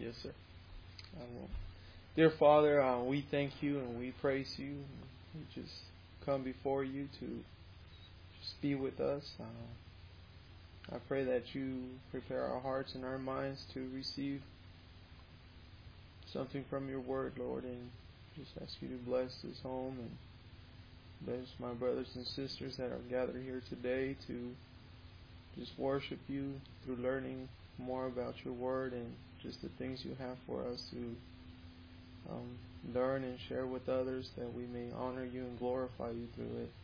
Yes, sir. Dear Father, we thank you and we praise you. We just come before you to just be with us. I pray that you prepare our hearts and our minds to receive something from your word, Lord, and just ask you to bless this home and bless my brothers and sisters that are gathered here today to just worship you through learning more about your word and just the things you have for us to learn and share with others, that we may honor you and glorify you through it.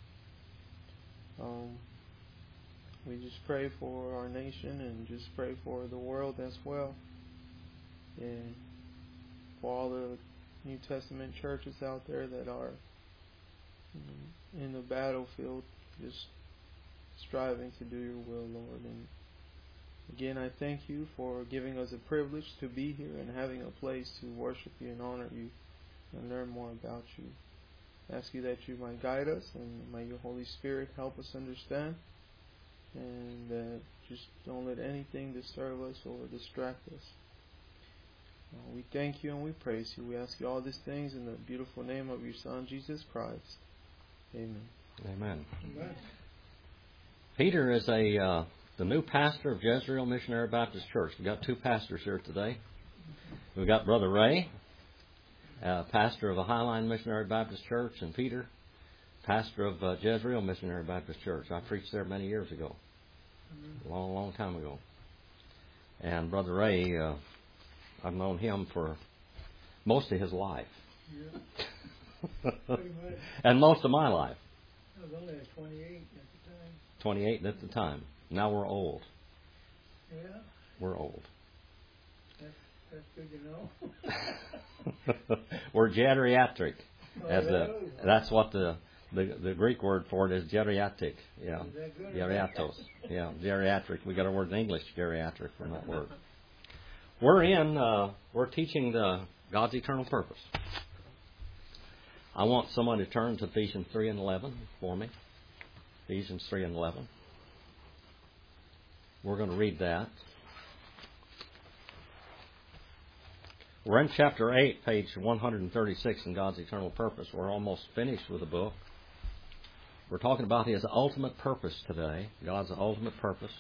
We just pray for our nation and just pray for the world as well, and for all the New Testament churches out there that are in the battlefield, just striving to do your will, Lord. And again, I thank you for giving us a privilege to be here and having a place to worship you and honor you and learn more about you. I ask you that you might guide us, and may your Holy Spirit help us understand, and that just don't let anything disturb us or distract us. We thank you and we praise you. We ask you all these things in the beautiful name of your Son, Jesus Christ. Amen. Amen. Amen. Peter is the new pastor of Jezreel Missionary Baptist Church. We've got two pastors here today. We've got Brother Ray, pastor of the Highline Missionary Baptist Church, and Peter, pastor of Jezreel Missionary Baptist Church. I preached there many years ago, a long, long time ago. And Brother Ray, I've known him for most of his life. Yeah. And most of my life. I was only 28 at the time. 28 at the time. Now we're old. Yeah. We're old. That's good to know. We're geriatric. That's what the Greek word for it is, geriatric. Yeah. Geriatos. Yeah, geriatric. We got a word in English, geriatric, for that word. We're teaching God's eternal purpose. I want someone to turn to Ephesians 3 and 11 for me. Ephesians 3 and 11. We're going to read that. We're in chapter 8, page 136 in God's eternal purpose. We're almost finished with the book. We're talking about His ultimate purpose today. God's ultimate purpose.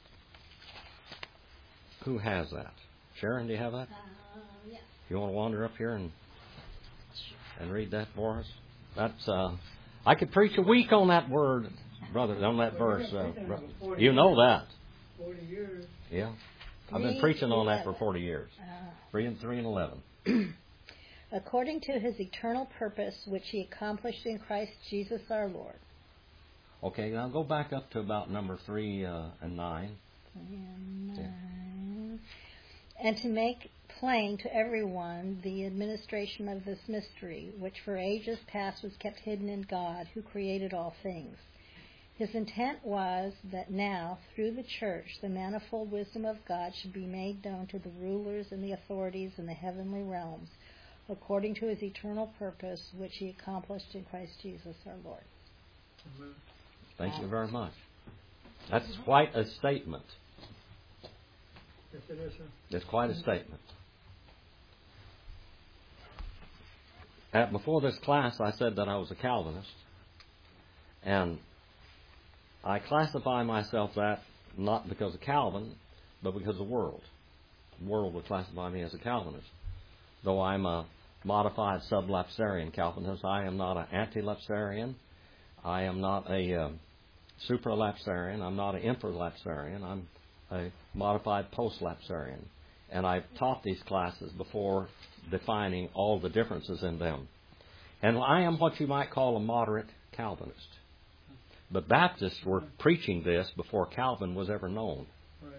Who has that? Sharon, do you have that? Yes. You want to wander up here and read that for us? That's I could preach a week on that word, brother, on that verse. You know that. 40 years. Yeah. I've been preaching on that for 40 years. 3 and 11. According to His eternal purpose, which He accomplished in Christ Jesus our Lord. Okay, now go back up to about number 3 and 9. 3 and 9. And to make plain to everyone the administration of this mystery, which for ages past was kept hidden in God, who created all things. His intent was that now, through the church, the manifold wisdom of God should be made known to the rulers and the authorities in the heavenly realms, according to His eternal purpose, which He accomplished in Christ Jesus our Lord. Thank you very much. That's quite a statement. Yes, it is, sir. It's quite a statement. Before this class, I said that I was a Calvinist, and I classify myself that not because of Calvin, but because of the world. The world would classify me as a Calvinist. Though I'm a modified sublapsarian Calvinist, I am not an anti-lapsarian. I am not a supralapsarian. I'm not an infralapsarian. I'm a modified post-lapsarian. And I've taught these classes before defining all the differences in them. And I am what you might call a moderate Calvinist. But Baptists were preaching this before Calvin was ever known. Right.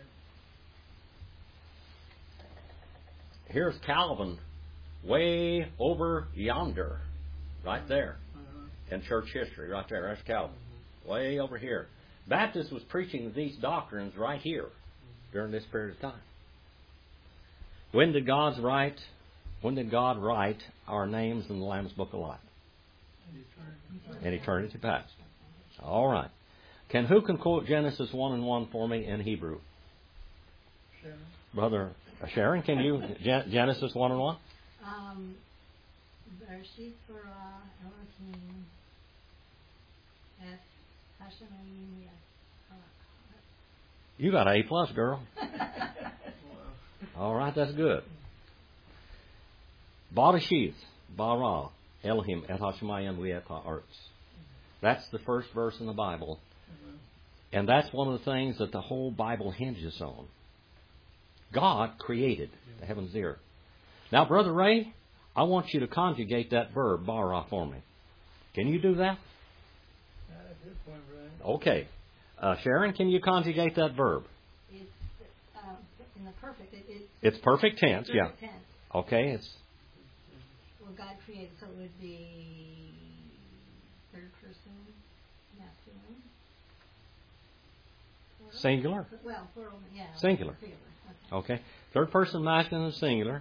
Here's Calvin way over yonder, right there, in church history, right there. There's Calvin, way over here. Baptist was preaching these doctrines right here during this period of time. When did God write our names in the Lamb's Book of Life? In eternity past. All right. Who can quote Genesis 1 and 1 for me in Hebrew? Sharon. Brother Sharon, can you, Genesis 1 and 1? Bereshit bara Elohim et Hashemayim yasar. You got an A+, girl. All right, that's good. Bereshit bara Elohim et Hashemayim v'et. That's the first verse in the Bible. And that's one of the things that the whole Bible hinges on. God created the heavens and the earth. Now, Brother Ray, I want you to conjugate that verb, bara, for me. Can you do that? That's a good point, Brian. Okay. Sharon, can you conjugate that verb? It's in the perfect. It's perfect tense, yeah. Perfect tense. Okay, it's Well, God created, so it would be third person masculine. Plural? singular. Well, plural, yeah. Singular. Okay. Okay. Third person masculine and singular.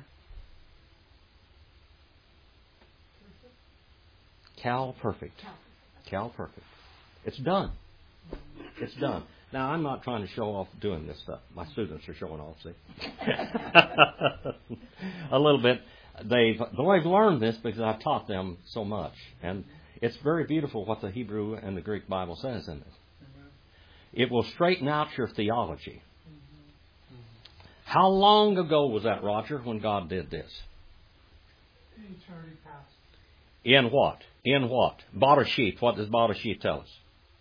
Cal perfect. Cal perfect. It's done. It's done. Now, I'm not trying to show off doing this stuff. My students are showing off, see? A little bit. They've learned this because I've taught them so much. And it's very beautiful what the Hebrew and the Greek Bible says in it. It will straighten out your theology. How long ago was that, Roger, when God did this? Eternity past. In what? In what? Bereshit. What does Bereshit tell us?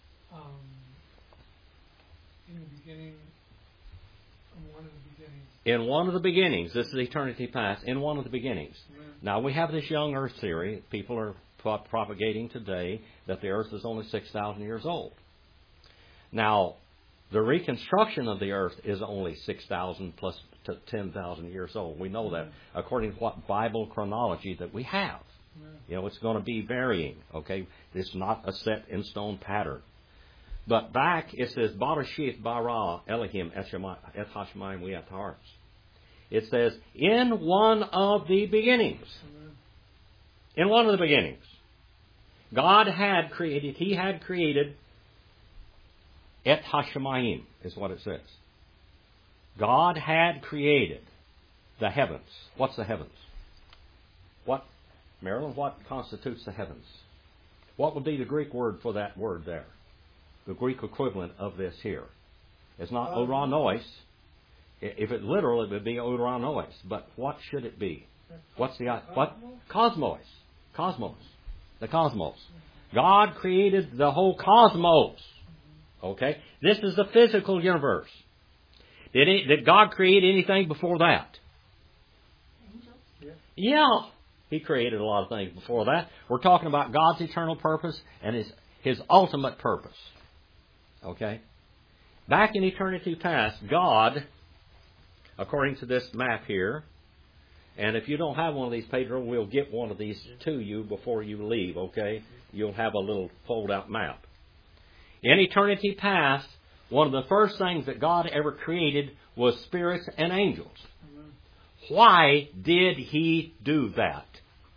In the beginning, one of the beginnings. In one of the beginnings. This is eternity past. In one of the beginnings. Amen. Now, we have this young earth theory. People are propagating today that the earth is only 6,000 years old. Now, the reconstruction of the earth is only 6,000 plus 10,000 years old. We know that according to what Bible chronology that we have. You know, it's going to be varying, okay? It's not a set in stone pattern. But back, it says, Bereshit bara Elohim et Hashemayim v'et. It says, in one of the beginnings. In one of the beginnings. God had created, He had created et Hashemayim, is what it says. God had created the heavens. What's the heavens? What, Marilyn, what constitutes the heavens? What would be the Greek word for that word there? The Greek equivalent of this here. It's not uranos. If it's literal, it would be uranos. But what should it be? What's the what? Cosmos. Cosmos. The cosmos. God created the whole cosmos. Okay? This is the physical universe. Did God create anything before that? Angels? Yeah. He created a lot of things before that. We're talking about God's eternal purpose and His ultimate purpose. Okay? Back in eternity past, God, according to this map here, and if you don't have one of these, Pedro, we'll get one of these to you before you leave, okay? You'll have a little fold-out map. In eternity past, one of the first things that God ever created was spirits and angels. Why did He do that?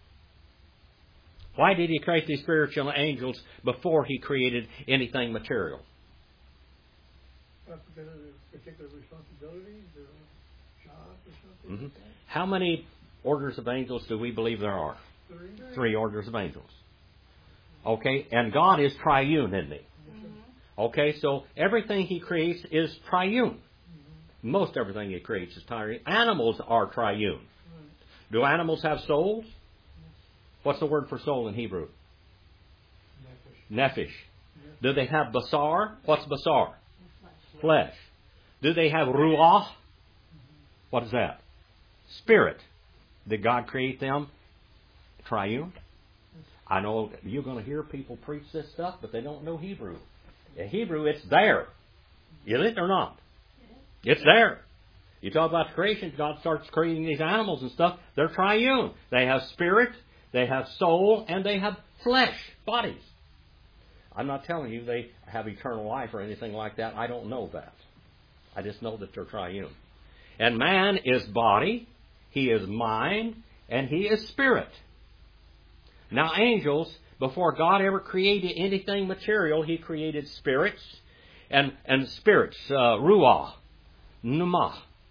Why did He create these spiritual angels before He created anything material? Because of the particular responsibilities or jobs or something like that? How many orders of angels do we believe there are? 3 orders of angels. Okay, and God is triune, isn't He? Okay, so everything He creates is triune. Most everything He creates is triune. Animals are triune. Do animals have souls? What's the word for soul in Hebrew? Nephesh. Do they have basar? What's basar? Flesh. Do they have ruach? What is that? Spirit. Did God create them triune? I know you're going to hear people preach this stuff, but they don't know Hebrew. In Hebrew, it's there. Is it or not? It's there. You talk about creation, God starts creating these animals and stuff. They're triune. They have spirit, they have soul, and they have flesh, bodies. I'm not telling you they have eternal life or anything like that. I don't know that. I just know that they're triune. And man is body, he is mind, and he is spirit. Now angels, before God ever created anything material, He created spirits and spirits, ruah, pneuma,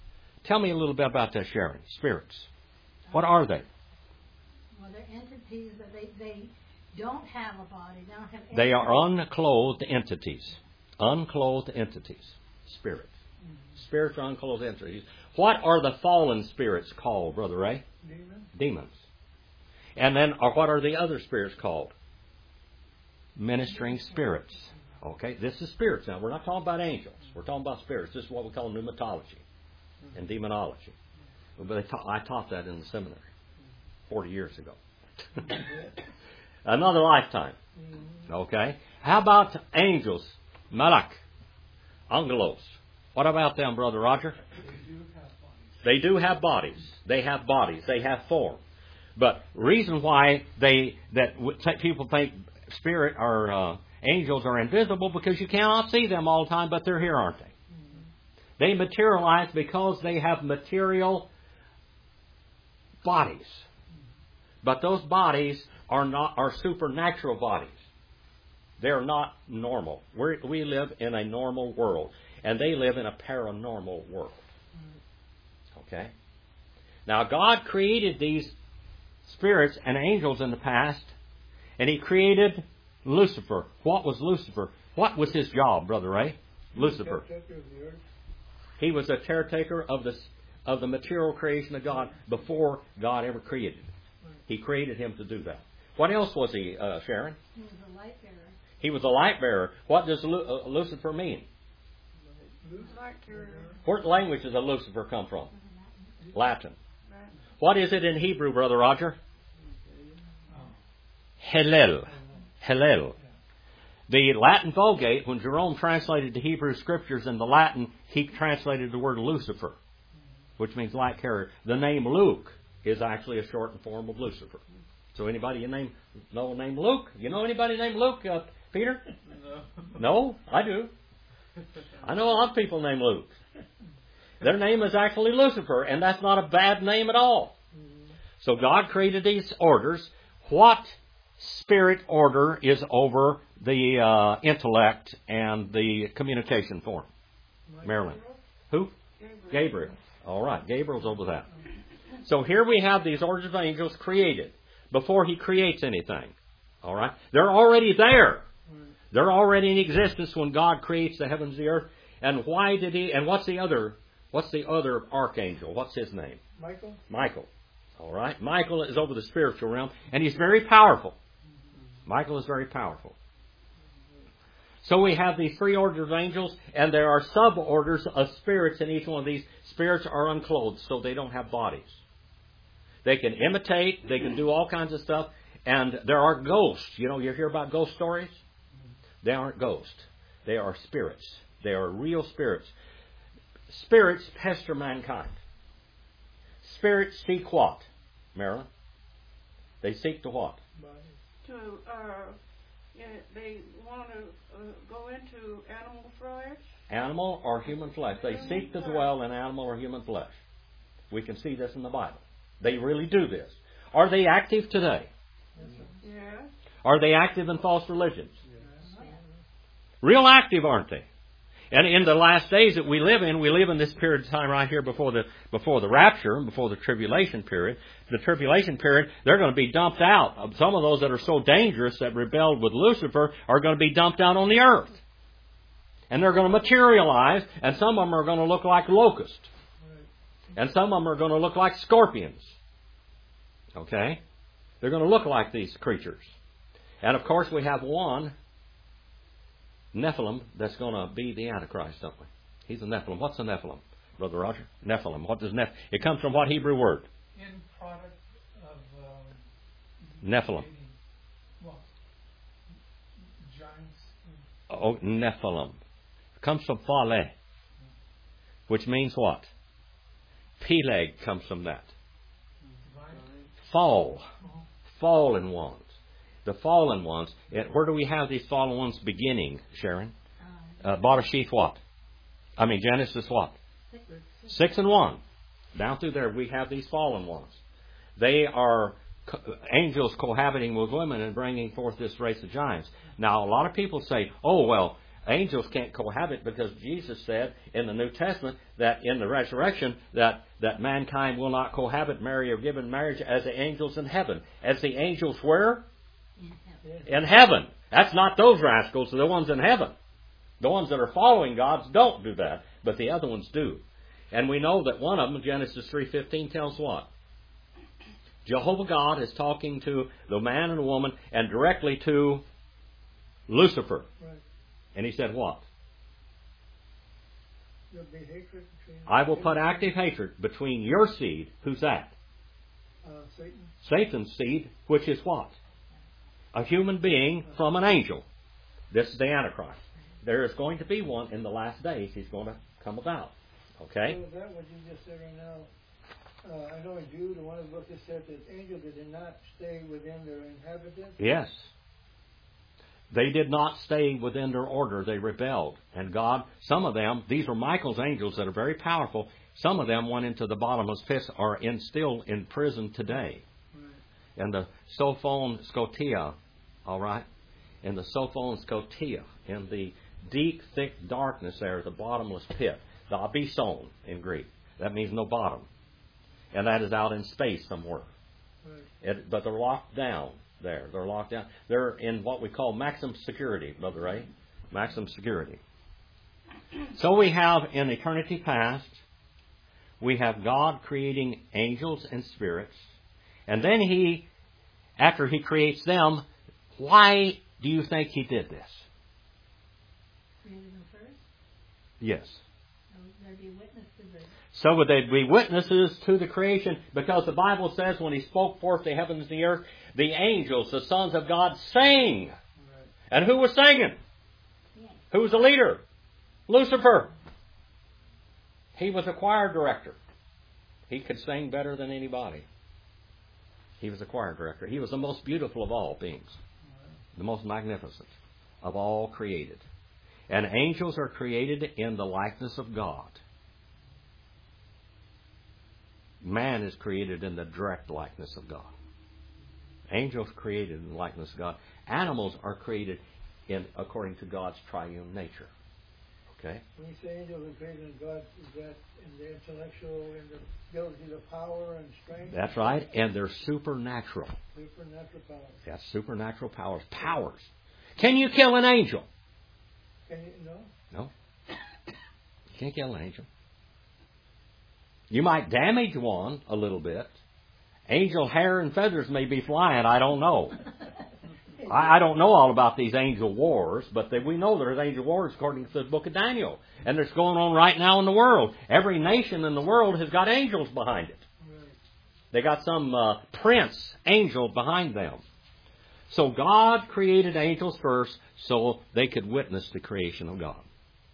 Tell me a little bit about that, Sharon. Spirits. What are they? Well, they're entities that they don't have a body. They don't have. They are unclothed entities. Unclothed entities. Spirits. Spirits are unclothed entities. What are the fallen spirits called, Brother Ray? Demons. And then, what are the other spirits called? Ministering spirits. Okay, this is spirits now. We're not talking about angels. We're talking about spirits. This is what we call pneumatology and demonology. But I taught that in the seminary 40 years ago. Another lifetime. Okay. How about angels? Malak. Angelos. What about them, Brother Roger? They do have bodies. They have bodies. They have form. But reason why people think spirit or angels are invisible, because you cannot see them all the time, but they're here, aren't they? They materialize because they have material bodies. But those bodies are supernatural bodies. They're not normal. We live in a normal world, and they live in a paranormal world. Okay? Now, God created these spirits and angels in the past, and He created Lucifer. What was Lucifer? What was his job, Brother Ray? Lucifer. He was a caretaker of the material creation of God before God ever created it. He created him to do that. What else was he, Sharon? He was a light bearer. He was a light bearer. What does Lucifer mean? Light carrier. What language does Lucifer come from? Latin. What is it in Hebrew, Brother Roger? Hillel. Hillel. The Latin Vulgate, when Jerome translated the Hebrew Scriptures into Latin, he translated the word Lucifer, which means light carrier. The name Luke is actually a shortened form of Lucifer. So anybody know a name Luke? You know anybody named Luke, Peter? No, I do. I know a lot of people named Luke. Their name is actually Lucifer, and that's not a bad name at all. So God created these orders. What spirit order is over the intellect and the communication form? Marilyn. Who? Gabriel. All right, Gabriel's over that. So here we have these orders of angels created before He creates anything. All right? They're already there. They're already in existence when God creates the heavens and the earth. And why did He? And what's the other archangel? What's his name? Michael. Michael. All right? Michael is over the spiritual realm, and he's very powerful. Michael is very powerful. So we have these three orders of angels, and there are sub-orders of spirits in each one of these. Spirits are unclothed, so they don't have bodies. They can imitate, they can do all kinds of stuff, and there are ghosts. You hear about ghost stories? They aren't ghosts. They are spirits. They are real spirits. Spirits pester mankind. Spirits seek what, Marilyn? They seek to what? They want to go into animal flesh. Animal or human flesh. They seek to dwell in animal or human flesh. We can see this in the Bible. They really do this. Are they active today? Yes. Are they active in false religions? Yes. Real active, aren't they? And in the last days that we live in this period of time right here before the rapture and before the tribulation period. The tribulation period, they're going to be dumped out. Some of those that are so dangerous that rebelled with Lucifer are going to be dumped out on the earth. And they're going to materialize, and some of them are going to look like locusts. And some of them are going to look like scorpions. Okay? They're going to look like these creatures. And of course we have one Nephilim that's going to be the Antichrist, don't we? He's a Nephilim. What's a Nephilim, Brother Roger? Nephilim. What does It comes from what Hebrew word? In product of Nephilim. Well, giants. Oh, Nephilim. It comes from Phale, which means what? Peleg comes from that. Fall. Fallen ones. The fallen ones. Where do we have these fallen ones beginning, Sharon? Bereshith what? Genesis what? 6 and 1. Down through there we have these fallen ones. They are angels cohabiting with women and bringing forth this race of giants. Now a lot of people say, oh well, Angels can't cohabit because Jesus said in the New Testament that in the resurrection that mankind will not cohabit, marry, or give in marriage as the angels in heaven. As the angels where? In heaven. That's not those rascals, the ones in heaven. The ones that are following God don't do that, but the other ones do. And we know that one of them, Genesis 3:15, tells what? Jehovah God is talking to the man and the woman and directly to Lucifer. Right. And he said what? There'll be hatred between... I will put active hatred between your seed. Who's that? Satan. Satan's seed, which is what? A human being from an angel. This is the Antichrist. There is going to be one in the last days. He's going to come about. Okay? So that what you just said right now, I know in Jude, one of the books it said that angels did not stay within their inhabitants. Yes. They did not stay within their order. They rebelled. And God, some of them, these are Michael's angels that are very powerful. Some of them went into the bottomless pits, are still in prison today. Right. And the Sophon Scotia, all right? In the Sophon Scotia, in the deep, thick darkness there, the bottomless pit, the abysson in Greek. That means no bottom. And that is out in space somewhere. Right. But they're locked down there. They're locked down. They're in what we call maximum security, Brother Ray. Maximum security. So we have in eternity past, we have God creating angels and spirits. And then He, after He creates them, why do you think He did this? Created them first? Yes. So there'd be witnesses. So would they be witnesses to the creation? Because the Bible says when He spoke forth the heavens and the earth, the angels, the sons of God, sang. Right. And who was singing? Yeah. Who was the leader? Lucifer. He was a choir director. He could sing better than anybody. He was a choir director. He was the most beautiful of all beings. The most magnificent of all created. And angels are created in the likeness of God. Man is created in the direct likeness of God. Angels created in the likeness of God. Animals are created according to God's triune nature. Okay? When you say angels are created in God, is that in the intellectual, in the ability, the power and strength? That's right. And they're supernatural. Supernatural power. That's supernatural powers. Powers. Can you kill an angel? Can you, no? No. You can't kill an angel. You might damage one a little bit. Angel hair and feathers may be flying. I don't know. I don't know all about these angel wars, but we know there's angel wars according to the book of Daniel. And it's going on right now in the world. Every nation in the world has got angels behind it. Right. They got some prince angel behind them. So God created angels first so they could witness the creation of God.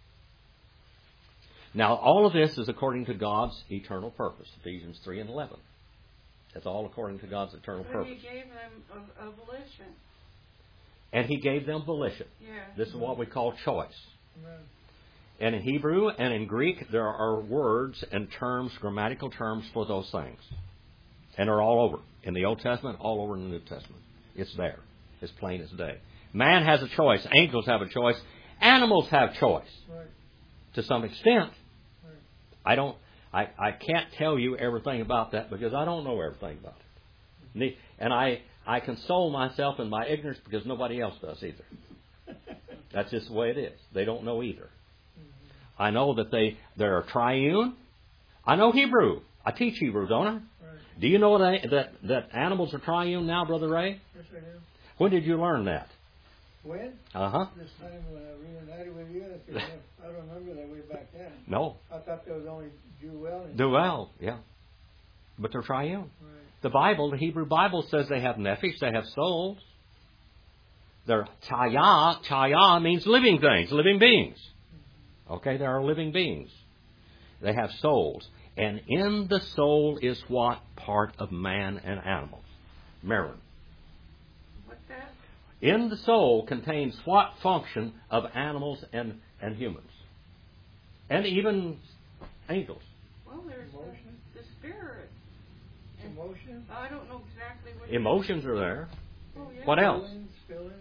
Now, all of this is according to God's eternal purpose. Ephesians 3 and 11. It's all according to God's eternal But purpose. He gave them a volition. And He gave them volition. Yeah. This is what we call choice. Amen. And in Hebrew and in Greek, there are words and terms, grammatical terms for those things. And they're all over. In the Old Testament, all over in the New Testament. It's there. It's plain as day. Man has a choice. Angels have a choice. Animals have choice. Right. To some extent. Right. I can't tell you everything about that because I don't know everything about it. And I console myself in my ignorance because nobody else does either. That's just the way it is. They don't know either. I know that they're triune. I know Hebrew. I teach Hebrew, don't I? Right. Do you know that animals are triune now, Brother Ray? Yes, I do. When did you learn that? When? Uh-huh. This time when I reunited with you, I don't remember that way back then. No. I thought there was only Jewel and... Duel, yeah. But they're triune. Right. The Bible, the Hebrew Bible says they have nephesh, they have souls. They're chaya. Chaya means living things, living beings. Okay, they are living beings. They have souls. And in the soul is what? Part of man and animals. Marron. What's that? In the soul contains what function of animals and humans? And even angels. Well, there's Emotion. the spirit. And Emotion? I don't know exactly what. Emotions are there. Oh, yeah. What else? Feelings.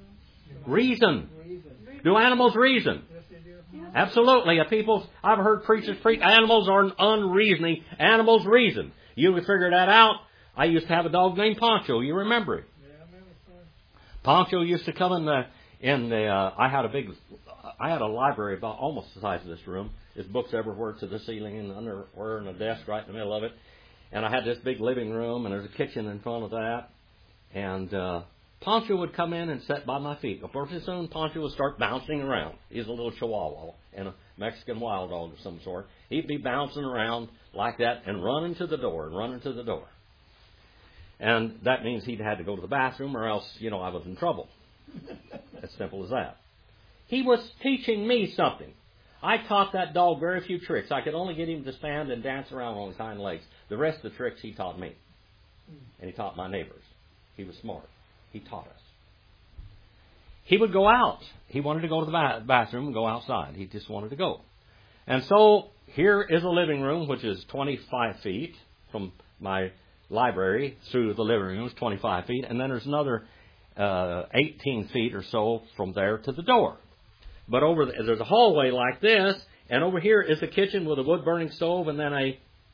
Reason. Reason. Do animals reason? Yes, they do. Absolutely. I've heard preachers preach, animals are unreasoning. Animals reason. You would figure that out. I used to have a dog named Poncho. You remember him? Yeah, I remember, son. Poncho used to come I had a library about almost the size of this room. There's books everywhere to the ceiling and underwear and a desk right in the middle of it. And I had this big living room, and there's a kitchen in front of that. And Poncho would come in and sit by my feet. But pretty soon, Poncho would start bouncing around. He's a little Chihuahua and a Mexican wild dog of some sort. He'd be bouncing around like that and running to the door and running to the door. And that means he'd had to go to the bathroom, or else, I was in trouble. As simple as that. He was teaching me something. I taught that dog very few tricks. I could only get him to stand and dance around on his hind legs. The rest of the tricks he taught me. And he taught my neighbors. He was smart. He taught us. He would go out. He wanted to go to the bathroom and go outside. He just wanted to go. And so here is a living room, which is 25 feet from my library through the living room is 25 feet. And then there's another 18 feet or so from there to the door. But there's a hallway like this, and over here is the kitchen with a wood-burning stove and then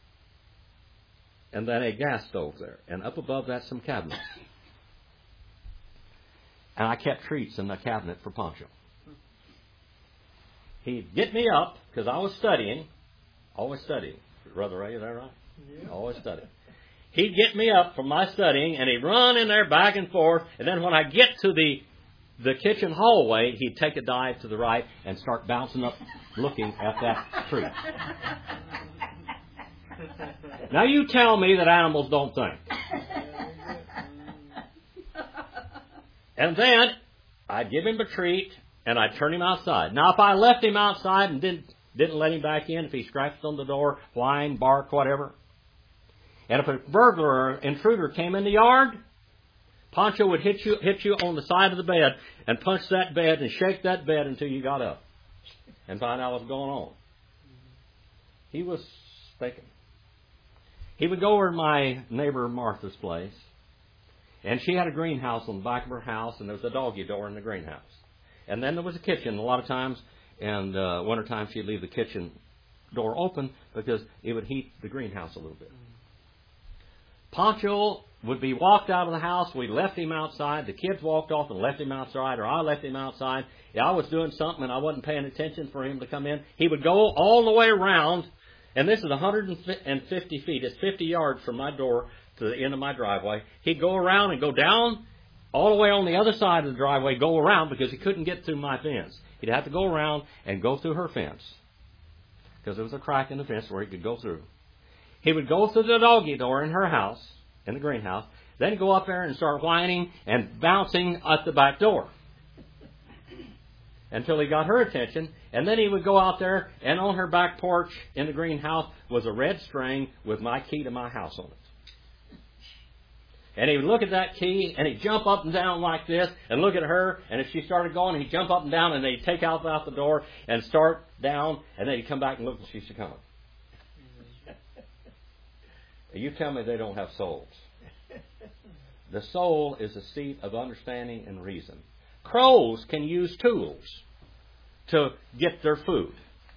a gas stove there. And up above that, some cabinets. And I kept treats in the cabinet for Poncho. He'd get me up, because I was studying. Always studying. Brother Ray, is that right? Yeah. Always studying. He'd get me up from my studying, and he'd run in there back and forth. And then when I get to the kitchen hallway, he'd take a dive to the right and start bouncing up looking at that tree. Now you tell me that animals don't think. And then I'd give him a treat and I'd turn him outside. Now if I left him outside and didn't let him back in, if he scratched on the door, whine, bark, whatever, and if a burglar or intruder came in the yard, Poncho would hit you on the side of the bed and punch that bed and shake that bed until you got up and find out what's going on. He was thinking. He would go over to my neighbor Martha's place, and she had a greenhouse on the back of her house, and there was a doggy door in the greenhouse. And then there was a kitchen. A lot of times, in wintertime, she'd leave the kitchen door open because it would heat the greenhouse a little bit. Poncho would be walked out of the house. We left him outside. The kids walked off and left him outside, or I left him outside. If I was doing something and I wasn't paying attention for him to come in, he would go all the way around. And this is 150 feet. It's 50 yards from my door to the end of my driveway. He'd go around and go down all the way on the other side of the driveway, go around because he couldn't get through my fence. He'd have to go around and go through her fence because there was a crack in the fence where he could go through. He would go through the doggy door in her house, in the greenhouse, then go up there and start whining and bouncing at the back door until he got her attention. And then he would go out there, and on her back porch in the greenhouse was a red string with my key to my house on it. And he would look at that key, and he'd jump up and down like this, and look at her, and if she started going, he'd jump up and down, and they'd take out the door and start down, and then he'd come back and look, and she's coming. You tell me they don't have souls. The soul is a seat of understanding and reason. Crows can use tools to get their food.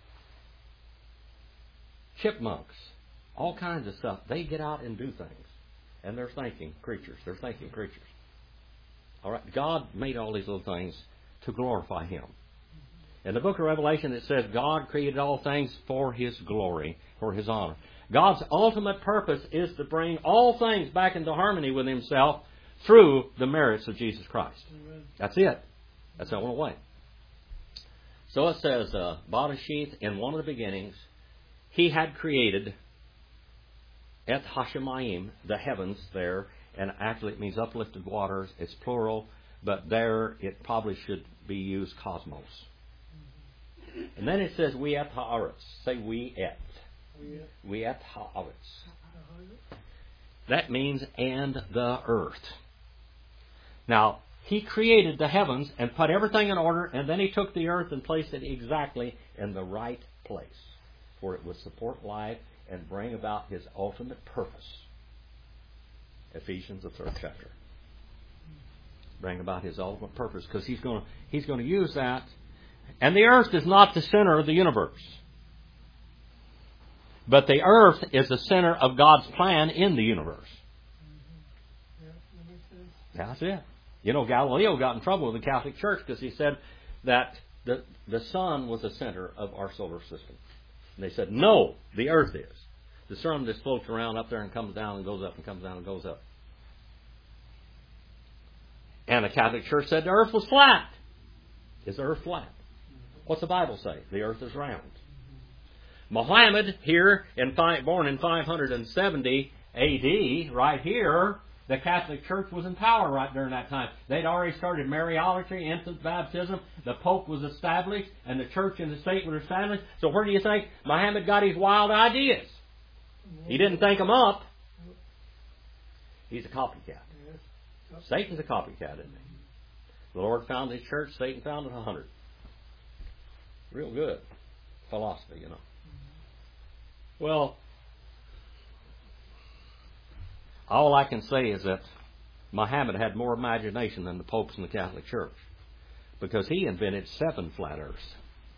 Chipmunks, all kinds of stuff. They get out and do things. And they're thinking creatures. They're thinking creatures. All right. God made all these little things to glorify Him. In the book of Revelation it says God created all things for His glory, for His honor. God's ultimate purpose is to bring all things back into harmony with Himself through the merits of Jesus Christ. Amen. That's it. That's the only way. So it says, Badasheth, in one of the beginnings, He had created Et Hashemayim, the heavens there, and actually it means uplifted waters. It's plural, but there it probably should be used cosmos. And then it says, We et haaretz. Say we et. We et haaretz. That means and the earth. Now, He created the heavens and put everything in order, and then He took the earth and placed it exactly in the right place, for it would support life and bring about His ultimate purpose. Ephesians, the 3rd chapter. bring about His ultimate purpose, because He's going to use that. And the earth is not the center of the universe. But the earth is the center of God's plan in the universe. That's it. You know, Galileo got in trouble with the Catholic Church because he said that the sun was the center of our solar system. And they said, no, the earth is. The sun just floats around up there and comes down and goes up and comes down and goes up. And the Catholic Church said the earth was flat. Is the earth flat? What's the Bible say? The earth is round. Muhammad, here, born in 570 A.D., right here, the Catholic Church was in power right during that time. They'd already started Mariology, infant baptism. The Pope was established, and the church and the state were established. So where do you think Muhammad got his wild ideas? He didn't think them up. He's a copycat. Satan's a copycat, isn't he? The Lord founded His church. Satan founded 100. Real good philosophy, you know. Well, all I can say is that Muhammad had more imagination than the popes in the Catholic Church, because he invented 7 flat earths.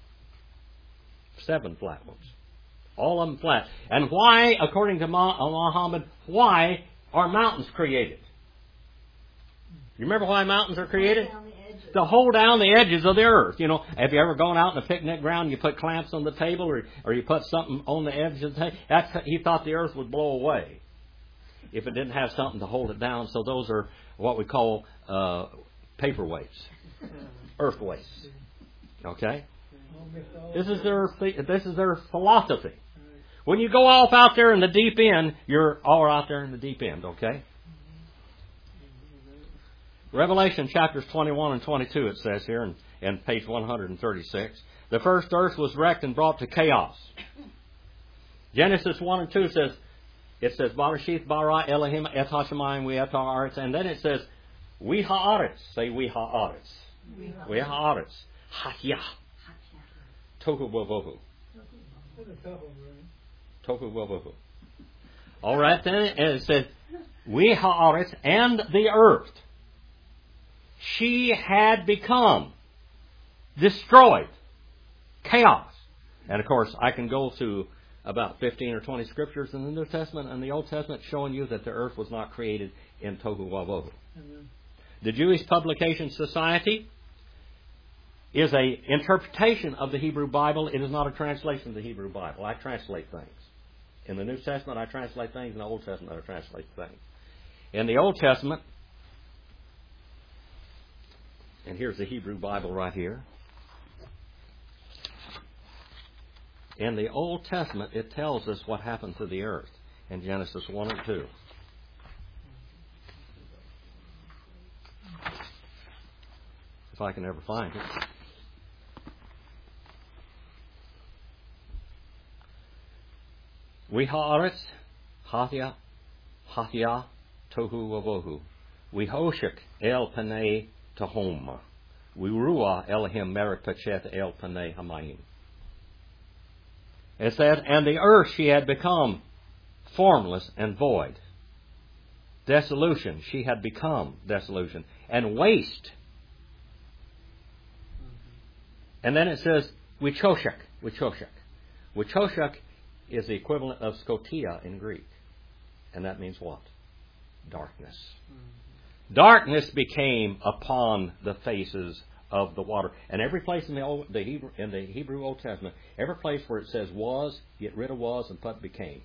7 flat ones. All of them flat. And why, according to Muhammad, why are mountains created? You remember why mountains are created? To hold down the edges of the earth. You know, have you ever gone out in a picnic ground and you put clamps on the table, or you put something on the edge of the table? He thought the earth would blow away if it didn't have something to hold it down. So those are what we call paperweights, earth weights. Okay, this is their philosophy. When you go off out there in the deep end, you're all out there in the deep end. Okay. Revelation chapters 21 and 22, it says here in page 136. The first earth was wrecked and brought to chaos. Genesis 1 and 2 says, Barashith bara Elohim et hashemayim we et haaretz. And then it says, we haaretz. Say we haaretz. We haaretz. Hatya. Tohu bovohu. Tohu bovohu. All right then, and it says, we haaretz, and the earth. She had become destroyed. Chaos. And of course, I can go through about 15 or 20 scriptures in the New Testament and the Old Testament showing you that the earth was not created in Tohu Wavohu. The Jewish Publication Society is an interpretation of the Hebrew Bible. It is not a translation of the Hebrew Bible. I translate things. In the New Testament, I translate things. In the Old Testament, I translate things. In the Old Testament, and here's the Hebrew Bible right here. In the Old Testament, it tells us what happened to the earth in Genesis 1 and 2. If I can ever find it. We haaretz, hathia, tohu wavohu. We hoshek el panei tahom. We ruah Elohim merit pachet el panei hamayim. It said, and the earth she had become formless and void. Dissolution, she had become dissolution. And waste. And then it says, Wichoshek. Wichoshek is the equivalent of Scotia in Greek. And that means what? Darkness. Darkness became upon the faces of the water. And every place in the Hebrew Old Testament, every place where it says was, get rid of was, and put became.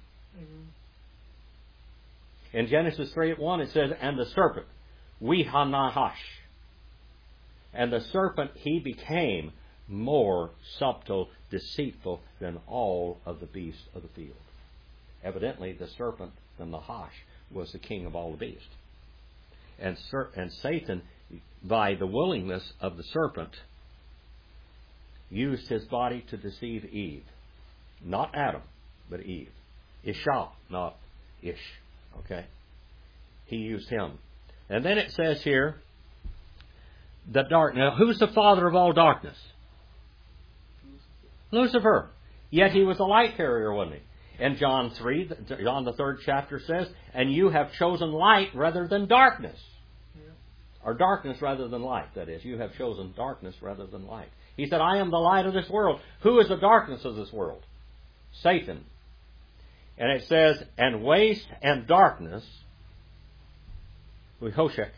In Genesis 3:1 it says, and the serpent, Wihanahash. And the serpent, he became more subtle, deceitful than all of the beasts of the field. Evidently, the serpent, the Nahash, was the king of all the beasts. And Satan, by the willingness of the serpent, used his body to deceive Eve. Not Adam, but Eve. Isha, not Ish. Okay? He used him. And then it says here, the dark. Now, who's the father of all darkness? Lucifer. Yet he was a light carrier, wasn't he? And John the 3rd chapter says, and you have chosen light rather than darkness. or darkness rather than light, that is. You have chosen darkness rather than light. He said, I am the light of this world. Who is the darkness of this world? Satan. And it says, and waste and darkness, Vihoshek,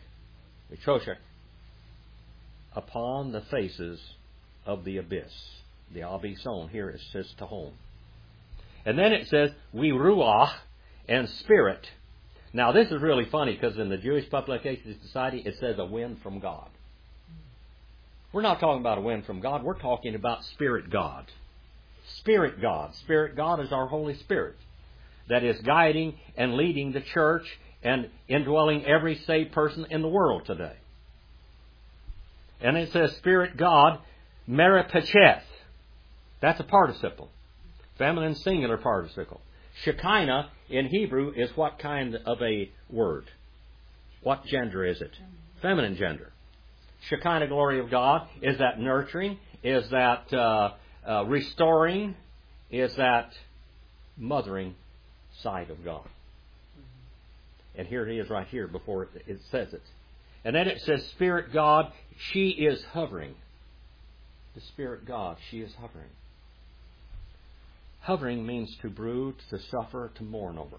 upon the faces of the abyss. The abysson here it says tahom. And then it says, we ruach and spirit. Now this is really funny because in the Jewish Publication Society it says a wind from God. We're not talking about a wind from God. We're talking about Spirit God. Spirit God. Spirit God is our Holy Spirit that is guiding and leading the church and indwelling every saved person in the world today. And it says Spirit God, meripacheth. That's a participle. Feminine singular participle. Shekinah in Hebrew is what kind of a word? What gender is it? Feminine gender. Shekinah glory of God, is that nurturing? Is that restoring? Is that mothering side of God? And here it is right here before it says it. And then it says Spirit God, she is hovering. The Spirit God, she is hovering. Hovering means to brood, to suffer, to mourn over.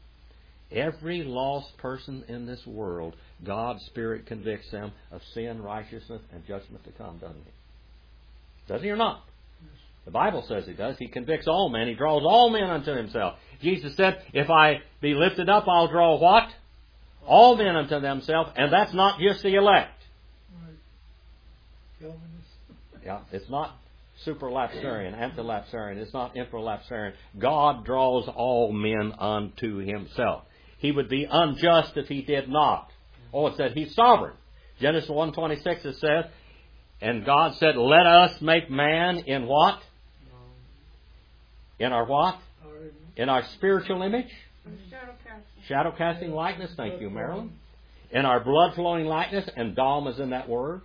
Every lost person in this world, God's Spirit convicts them of sin, righteousness, and judgment to come, doesn't He? Does He or not? The Bible says He does. He convicts all men. He draws all men unto Himself. Jesus said, if I be lifted up, I'll draw what? All men unto themselves. And that's not just the elect. Right. Yeah, it's not superlapsarian, antilapsarian. It's not infralapsarian. God draws all men unto Himself. He would be unjust if He did not. Oh, it said He's sovereign. Genesis 1:26 it says, and God said, let us make man in what? In our what? In our spiritual image? Shadow casting likeness. Thank you, Marilyn. In our blood flowing likeness, and Dom is in that word.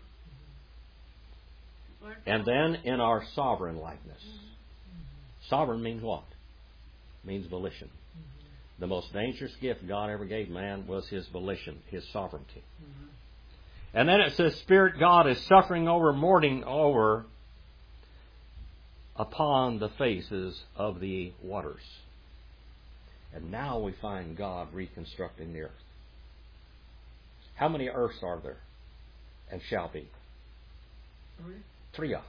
And then in our sovereign likeness. Sovereign means what? Means volition. The most dangerous gift God ever gave man was his volition, his sovereignty. And then it says, Spirit God is suffering over, mourning over upon the faces of the waters. And now we find God reconstructing the earth. How many earths are there and shall be? Three.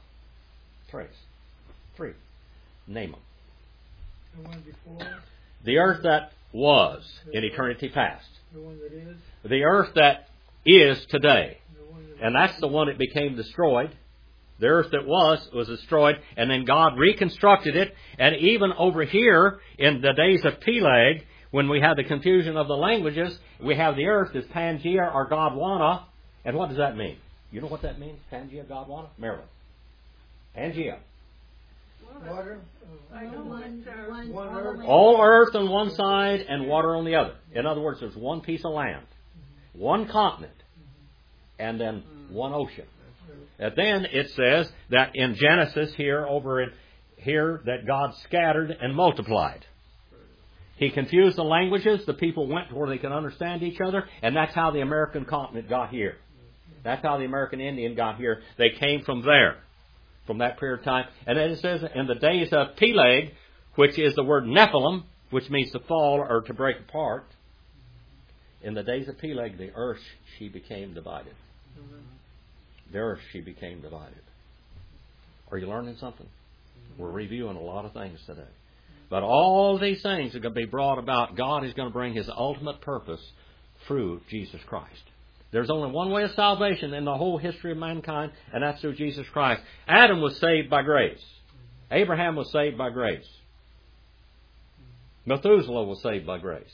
Name them. The one before. The earth that was in eternity past. The one that is. The earth that is today. The one that And that's the one that became destroyed. The earth that was destroyed, and then God reconstructed it. And even over here, in the days of Peleg, when we had the confusion of the languages, we have the earth as Pangaea or Godwana. And what does that mean? You know what that means? Pangaea, Godwana? Maryland. Pangaea. water. I know One earth. All earth on one side and water on the other. In other words, there's one piece of land, one continent, and then one ocean. And then it says that in Genesis here, that God scattered and multiplied. He confused the languages. The people went to where they could understand each other. And that's how the American continent got here. That's how the American Indian got here. They came from there, from that period of time. And then it says in the days of Peleg, which is the word Nephilim, which means to fall or to break apart. In the days of Peleg, the earth, she became divided. The earth, she became divided. Are you learning something? We're reviewing a lot of things today. But all these things are going to be brought about. God is going to bring His ultimate purpose through Jesus Christ. There's only one way of salvation in the whole history of mankind, and that's through Jesus Christ. Adam was saved by grace. Abraham was saved by grace. Methuselah was saved by grace.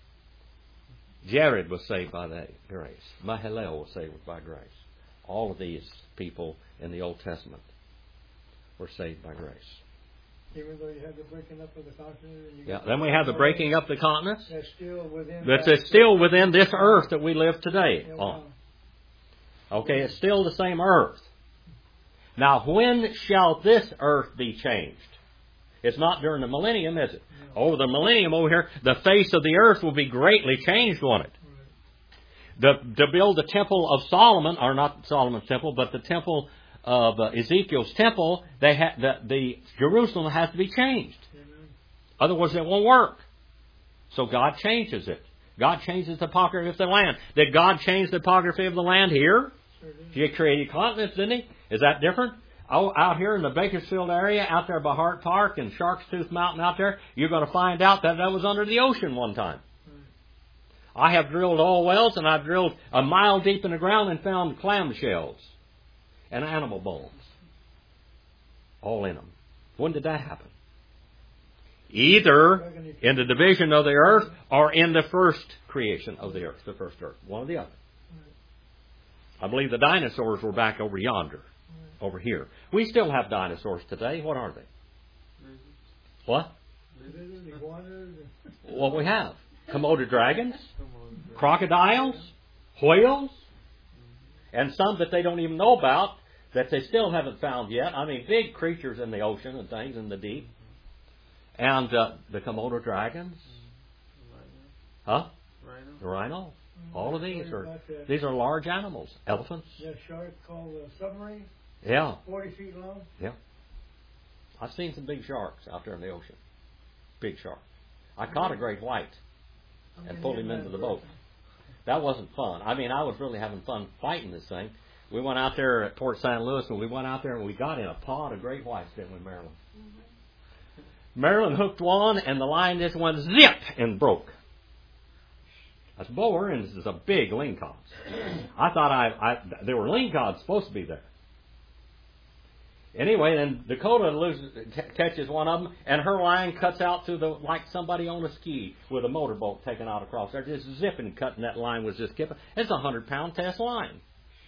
Jared was saved by that grace. Mahalalel was saved by grace. All of these people in the Old Testament were saved by grace. Even though you have the breaking up of the continent. And Then we have the breaking up the continents. That's still within. That's still within this earth that we live today on. Okay, it's still the same earth. Now, when shall this earth be changed? It's not during the millennium, is it? No. Over the millennium over here, the face of the earth will be greatly changed on it. to build the temple of Solomon, or not Solomon's temple, but the temple of Ezekiel's temple, the Jerusalem has to be changed. Otherwise, it won't work. So God changes it. God changes the topography of the land. Did God change the topography of the land here? He created continents, didn't He? Is that different? Out here in the Bakersfield area, out there by Hart Park and Shark's Tooth Mountain out there, you're going to find out that was under the ocean one time. I have drilled oil wells, and I've drilled a mile deep in the ground and found clam shells and animal bones all in them. When did that happen? Either in the division of the earth or in the first creation of the earth, the first earth. One or the other. I believe the dinosaurs were back over yonder, over here. We still have dinosaurs today. What are they? What? What we have? Komodo dragons, crocodiles, whales, and some that they don't even know about that they still haven't found yet. I mean, big creatures in the ocean and things in the deep. And the Komodo dragons. Huh? The rhino. All of these are large animals. Elephants. That shark called a submarine? Yeah. 40 feet long? Yeah. I've seen some big sharks out there in the ocean. Big sharks. I caught a great white and pulled him into the boat. That wasn't fun. I mean, I was really having fun fighting this thing. We went out there at Port St. Louis, and we went out there and we got in a pod of great whites, didn't we, Marilyn? Marilyn hooked one, and the line just went zip and broke. That's Boer, and this is a big lingcod. I thought there were lingcods supposed to be there. Anyway, then Dakota catches one of them, and her line cuts out to like somebody on a ski with a motorboat taking out across there, just zipping, cutting that line was just skipping. It's a 100-pound test line.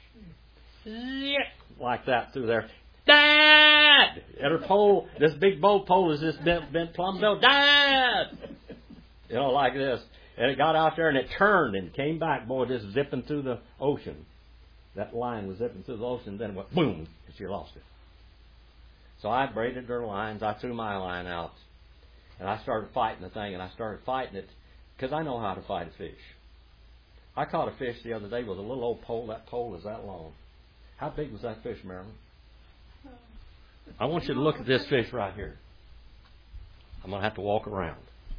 Zip, like that through there. Dad! And her pole, this big boat pole is just bent plumb down. Dad! You know, like this. And it got out there and it turned and came back, boy, just zipping through the ocean. That line was zipping through the ocean, then it went boom, and she lost it. So I braided her lines, I threw my line out, and I started fighting the thing, and I started fighting it because I know how to fight a fish. I caught a fish the other day with a little old pole. That pole is that long. How big was that fish, Marilyn? I want you to look at this fish right here. I'm going to have to walk around.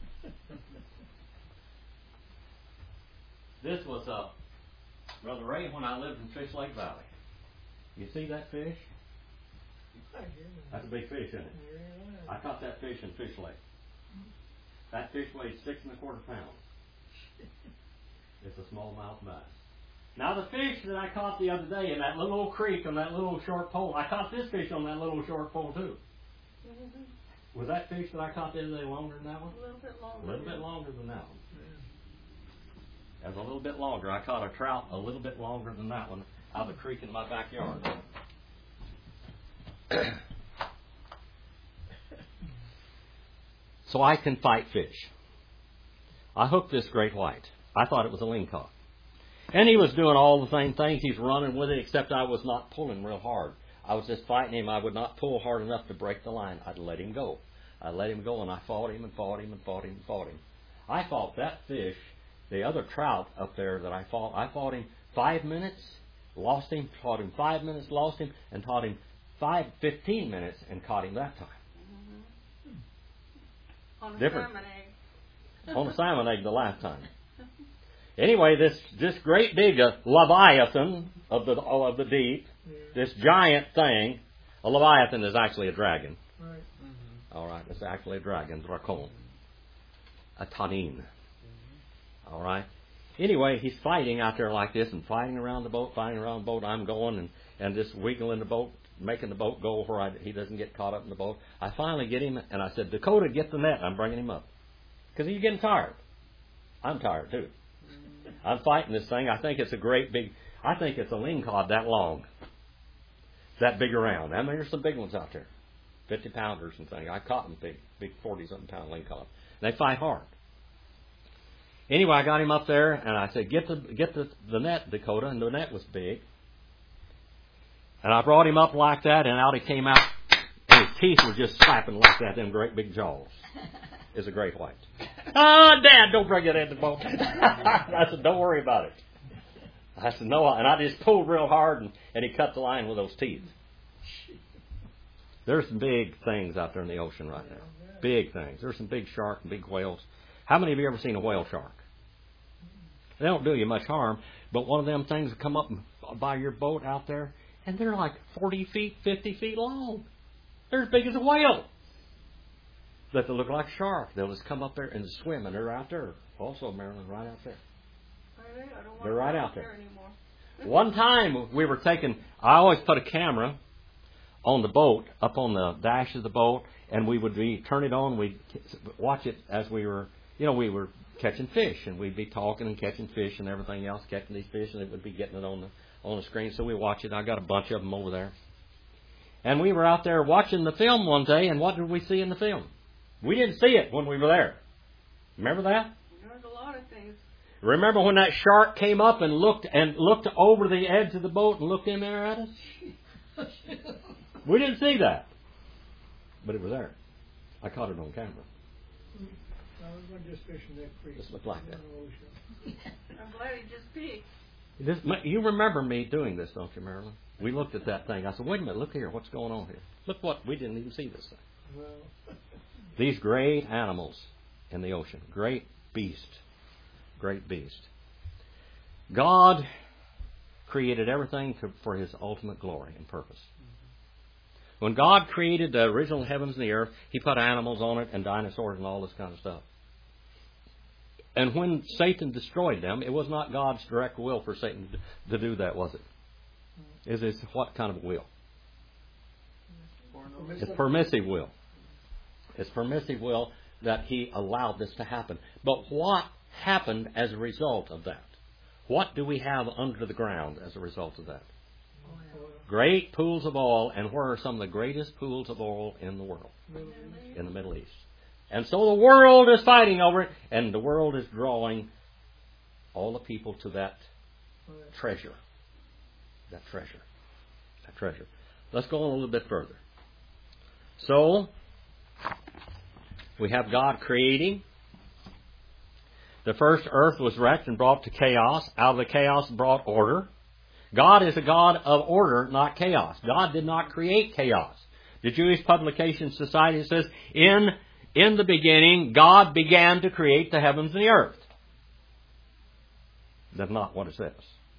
This was Brother Ray when I lived in Fish Lake Valley. You see that fish? That's a big fish, isn't it? I caught that fish in Fish Lake. That fish weighs 6 1/4 pounds. It's a smallmouth bass. Now the fish that I caught the other day in that little old creek on that little short pole, I caught this fish on that little short pole too. Mm-hmm. Was that fish that I caught the other day longer than that one? A little bit longer. A little bit longer than that one. That was a little bit longer. I caught a trout a little bit longer than that one out of the creek in my backyard. So I can fight fish. I hooked this great white. I thought it was a lingcod. And he was doing all the same things. He's running with it, except I was not pulling real hard. I was just fighting him. I would not pull hard enough to break the line. I'd let him go. I let him go, and I fought him and fought him and fought him and fought him. I fought that fish, the other trout up there that I fought him 5 minutes, lost him, fought him 5 minutes, lost him, and taught him 15 minutes and caught him that time. Mm-hmm. On a Different. salmon egg. On a salmon egg the last time. Anyway, this great big leviathan of the deep, this giant thing, a leviathan is actually a dragon. Right. Mm-hmm. All right, it's actually a dragon, dracon, a tanin. All right. Anyway, he's fighting out there like this and fighting around the boat. I'm going and just wiggling the boat, making the boat go where he doesn't get caught up in the boat. I finally get him, and I said, Dakota, get the net. I'm bringing him up. Because he's getting tired. I'm tired, too. I'm fighting this thing. I think it's a lingcod that long. That big around. I mean, there's some big ones out there. 50-pounders and things. I caught them big 40-something pound lingcod. They fight hard. Anyway, I got him up there, and I said, get the net, Dakota, and the net was big. And I brought him up like that, and out he came out, and his teeth were just slapping like that, them great big jaws. It's a great white. Oh, Dad, don't bring it in the boat. I said, don't worry about it. I said, no, and I just pulled real hard, and he cut the line with those teeth. There's some big things out there in the ocean right now. Big things. There's some big sharks and big whales. How many of you ever seen a whale shark? They don't do you much harm, but one of them things will come up by your boat out there, and they're like 40 feet, 50 feet long. They're as big as a whale. But they look like a shark. They'll just come up there and swim, and they're out there. Also, Marilyn, right out there. Really? I don't want They're to right go out there. Anymore. One time we were taking, I always put a camera on the boat, up on the dash of the boat, and we would turn it on, we'd watch it as we were catching fish, and we'd be talking and catching fish and everything else, catching these fish, and it would be getting it on the screen, so we watch it. I got a bunch of them over there. And we were out there watching the film one day, and what did we see in the film? We didn't see it when we were there. Remember that? There's a lot of things. Remember when that shark came up and looked over the edge of the boat and looked in there at us? We didn't see that. But it was there. I caught it on camera. I was just fishing that creek. Just looked like that. I'm glad he just peeked. You remember me doing this, don't you, Marilyn? We looked at that thing. I said, wait a minute, look here. What's going on here? Look what, we didn't even see this thing. Well. These great animals in the ocean. Great beast. Great beast. God created everything for His ultimate glory and purpose. When God created the original heavens and the earth, He put animals on it and dinosaurs and all this kind of stuff. And when Satan destroyed them, it was not God's direct will for Satan to do that, was it? It's what kind of will? It's permissive will. It's permissive will that He allowed this to happen. But what happened as a result of that? What do we have under the ground as a result of that? Great pools of oil, and where are some of the greatest pools of oil in the world? In the Middle East. And so the world is fighting over it, and the world is drawing all the people to that treasure. That treasure. That treasure. Let's go on a little bit further. So, we have God creating. The first earth was wrecked and brought to chaos. Out of the chaos brought order. God is a God of order, not chaos. God did not create chaos. The Jewish Publication Society says, in the beginning, God began to create the heavens and the earth. That's not what it says.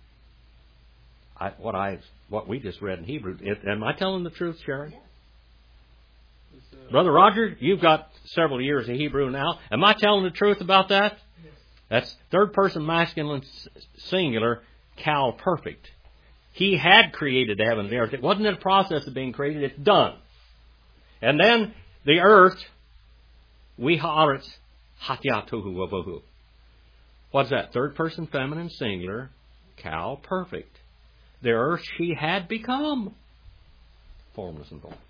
What we just read in Hebrew. Am I telling the truth, Sharon? Yes. Brother Roger, you've got several years of Hebrew now. Am I telling the truth about that? Yes. That's third person masculine singular, Cal perfect. He had created the heavens and the earth. It wasn't in the process of being created. It's done. And then the earth, we haaretz hatyatuhu wavuhu. What's that? Third person feminine singular, Cal perfect. The earth she had become formless and void.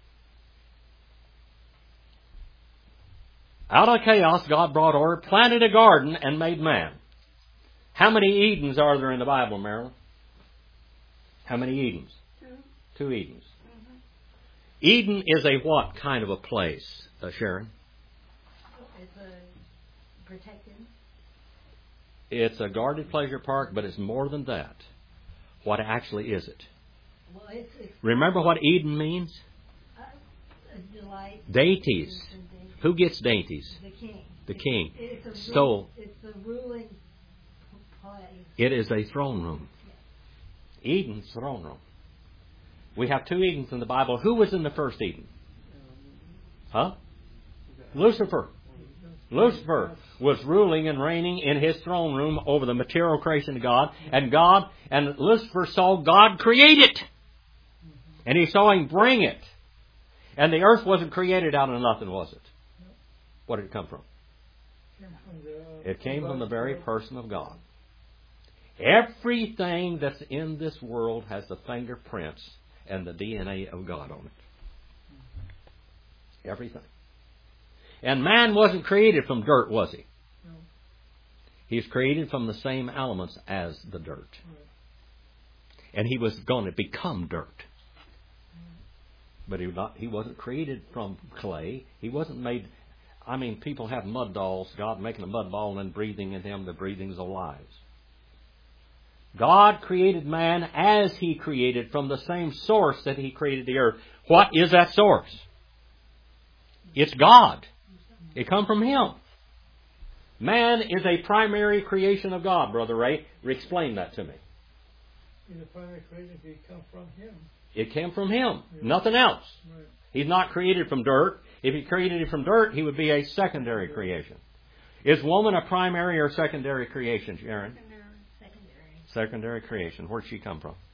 Out of chaos, God brought order, planted a garden, and made man. How many Edens are there in the Bible, Marilyn? How many Edens? 2. 2 Edens. Mm-hmm. Eden is a what kind of a place, Sharon? It's a protected. It's a guarded pleasure park, but it's more than that. What actually is it? Well, it's Remember what Eden means? a delight. Dainties. Who gets dainties? The king. The king. It's a ruling place. It is a throne room. Eden's throne room. We have 2 Edens in the Bible. Who was in the first Eden? Huh? Lucifer. Lucifer was ruling and reigning in his throne room over the material creation of God. And Lucifer saw God create it. And he saw Him bring it. And the earth wasn't created out of nothing, was it? What did it come from? It came from the very person of God. Everything that's in this world has the fingerprints and the DNA of God on it. Everything. And man wasn't created from dirt, was he? No. He's created from the same elements as the dirt. And he was going to become dirt. But he wasn't created from clay. He wasn't made... I mean, people have mud dolls. God making a mud ball and then breathing in him. The breathings of lives. God created man as He created from the same source that He created the earth. What is that source? It's God. It comes from Him. Man is a primary creation of God, Brother Ray. Explain that to me. In the primary creation, it come from Him. It came from Him. Nothing else. Right. He's not created from dirt. If He created it from dirt, He would be a secondary creation. Is woman a primary or secondary creation, Sharon? Secondary creation. Where'd she come from?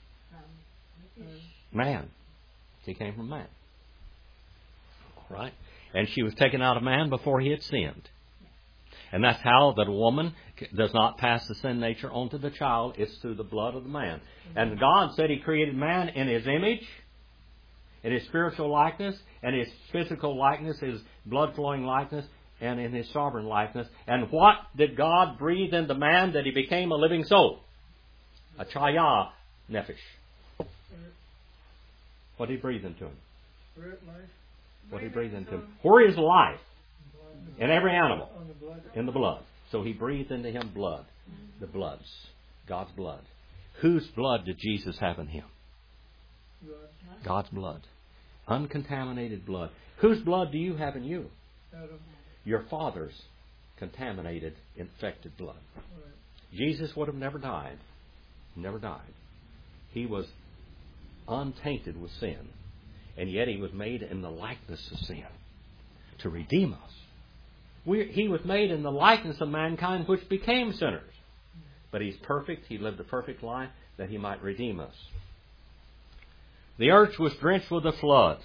Man. She came from man. Right? And she was taken out of man before he had sinned. And that's how that a woman does not pass the sin nature onto the child. It's through the blood of the man. And God said He created man in His image, in His spiritual likeness, and His physical likeness, His blood-flowing likeness, and in His sovereign likeness. And what did God breathe into man that he became a living soul? A chaya nefesh. What did He breathe into him? Spirit life. What did He breathe into him? Where is life? In every animal. On the blood. In the blood. So He breathed into him blood. The bloods. God's blood. Whose blood did Jesus have in Him? God's blood. Uncontaminated blood. Whose blood do you have in you? Adam. Your father's contaminated, infected blood. Right. Jesus would have never died. Never died. He was untainted with sin. And yet He was made in the likeness of sin to redeem us. He was made in the likeness of mankind, which became sinners. But He's perfect. He lived a perfect life that He might redeem us. The earth was drenched with the floods.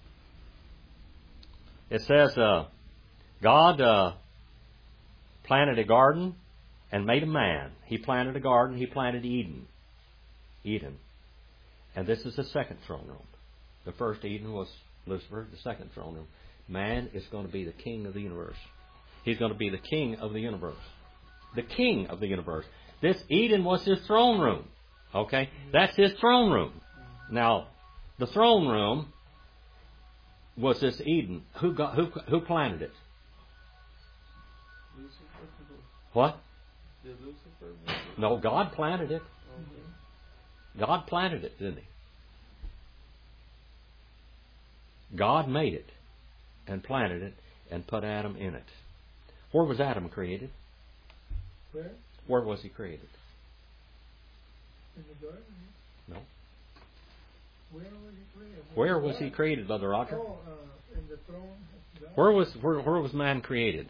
It says God planted a garden and made a man. He planted a garden. He planted Eden. And this is the second throne room. The first Eden was Lucifer. The second throne room. Man is going to be the king of the universe. He's going to be the king of the universe. The king of the universe. This Eden was His throne room. Okay? That's His throne room. Now, the throne room was this Eden. Who planted it? What? No, God planted it. God planted it, didn't He? God made it and planted it and put Adam in it. Where was Adam created? Where? Where was he created? In the garden. No. Where was He created? Where was he created, Brother Roger? Oh, in the throne of God. Where was man created?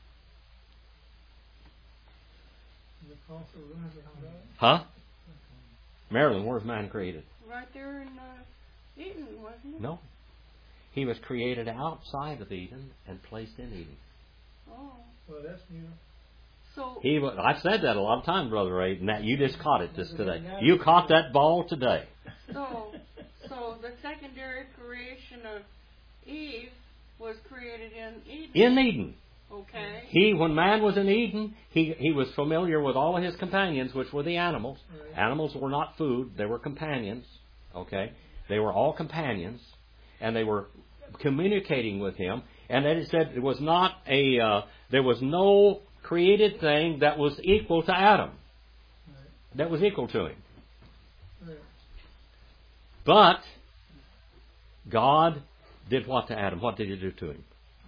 In the council room of God. Huh? Marilyn, where was man created? Right there in Eden, wasn't it? No. He was created outside of Eden and placed in Eden. Oh. Well, that's new. So I've said that a lot of times, Brother Ray, and that you just caught it just today. You caught that ball today. So the secondary creation of Eve was created in Eden. In Eden. Okay. When man was in Eden, he was familiar with all of his companions, which were the animals. Right. Animals were not food; they were companions. Okay, they were all companions, and they were communicating with him. And then it said it was not there was no created thing that was equal to Adam. Right. That was equal to him. Right. But God did what to Adam? What did He do to him?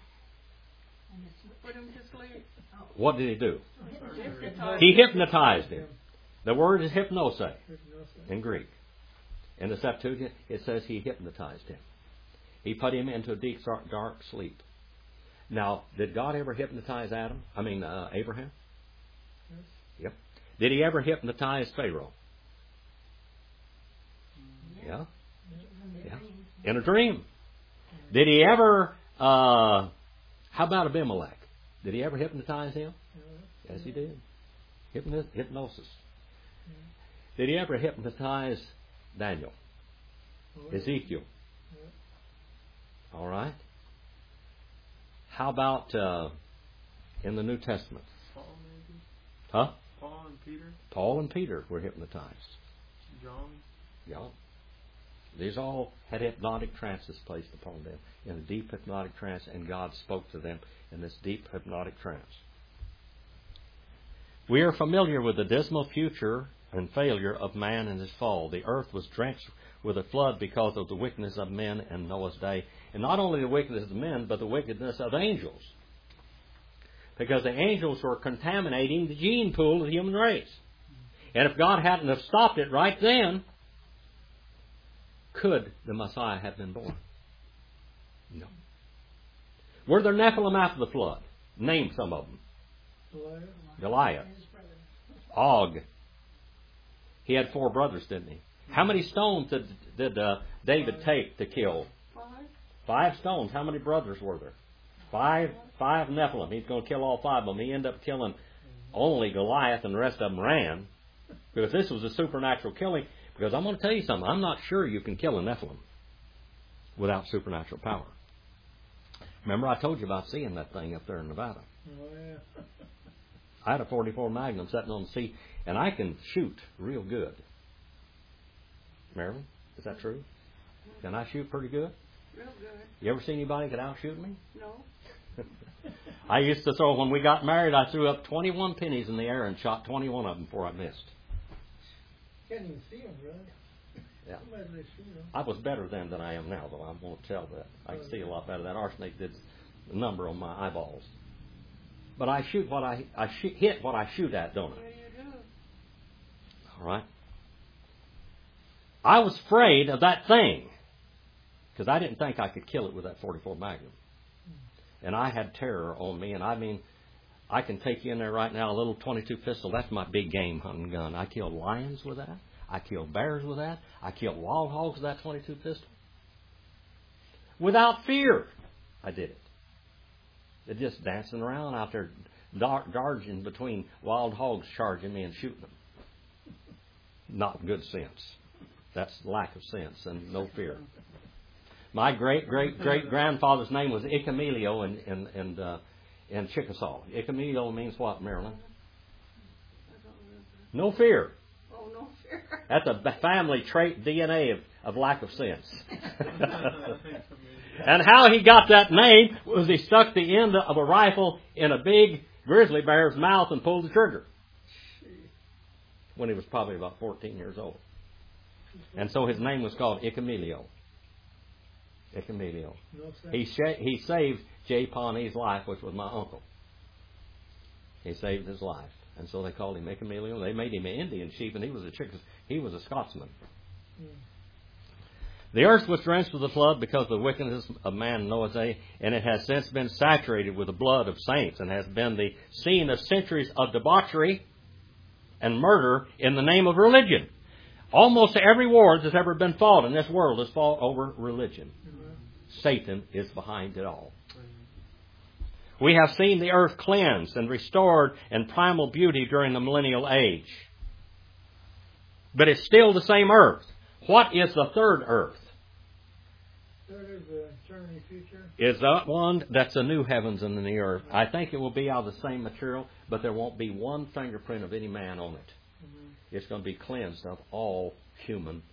Put him to sleep. What did He do? Hypnotized. He hypnotized him. The word is hypnose in Greek. In the Septuagint, it says He hypnotized him. He put him into a deep, dark sleep. Now, did God ever hypnotize Abraham? Yes. Yep. Did He ever hypnotize Pharaoh? Yeah. Yeah. In a dream. Did He ever, how about Abimelech? Did He ever hypnotize him? Yes, He did. Hypnosis. Did He ever hypnotize Daniel? Ezekiel? All right. How about in the New Testament? Paul, maybe? Huh? Paul and Peter? Paul and Peter were hypnotized. John? Yeah. These all had hypnotic trances placed upon them in a deep hypnotic trance, and God spoke to them in this deep hypnotic trance. We are familiar with the dismal future and failure of man and his fall. The earth was drenched with a flood because of the wickedness of men in Noah's day. And not only the wickedness of men, but the wickedness of angels. Because the angels were contaminating the gene pool of the human race. And if God hadn't have stopped it right then, could the Messiah have been born? No. Were there Nephilim after the flood? Name some of them. Goliath. Og. He had 4 brothers, didn't he? How many stones did David take to kill? 5 stones. How many brothers were there? 5 Nephilim. He's going to kill all 5 of them. He ended up killing only Goliath, and the rest of them ran. Because this was a supernatural killing. Because I'm going to tell you something. I'm not sure you can kill a Nephilim without supernatural power. Remember I told you about seeing that thing up there in Nevada. Oh, yeah. I had a .44 Magnum sitting on the seat, and I can shoot real good. Marilyn, is that true? Can I shoot pretty good? Real good. You ever see anybody that could outshoot me? No. I used to throw, when we got married, I threw up 21 pennies in the air and shot 21 of them before I missed. Can't even see them, really. Yeah. Somebody shoot them. I was better then than I am now, though. I won't tell that. I can see a lot better. That arsenic did the number on my eyeballs. But I shoot what I hit what I shoot at, don't I? Yeah, you do. All right. I was afraid of that thing because I didn't think I could kill it with that .44 Magnum. And I had terror on me. And I mean, I can take you in there right now, a little .22 pistol. That's my big game hunting gun. I killed lions with that. I killed bears with that. I killed wild hogs with that .22 pistol. Without fear, I did it. They're just dancing around out there, dodging between wild hogs charging me and shooting them. Not good sense. That's lack of sense and no fear. My great-great-great-grandfather's name was Icamilio in Chickasaw. Icamilio means what, Marilyn? No fear. Oh, no fear. That's a family trait DNA of lack of sense. And how he got that name was he stuck the end of a rifle in a big grizzly bear's mouth and pulled the trigger when he was probably about 14 years old. And so his name was called Icamilio. Icamilio. He saved Jay Pawnee's life, which was my uncle. He saved his life. And so they called him Icamilio. They made him an Indian chief, and he was a Scotsman. The earth was drenched with the flood because of the wickedness of man in Noah's day, and it has since been saturated with the blood of saints and has been the scene of centuries of debauchery and murder in the name of religion. Almost every war that's ever been fought in this world is fought over religion. Satan is behind it all. We have seen the earth cleansed and restored in primal beauty during the millennial age. But it's still the same earth. What is the third earth? Third is the eternity future. Is that one that's the new heavens and the new earth. I think it will be out of the same material, but there won't be one fingerprint of any man on it. It's going to be cleansed of all human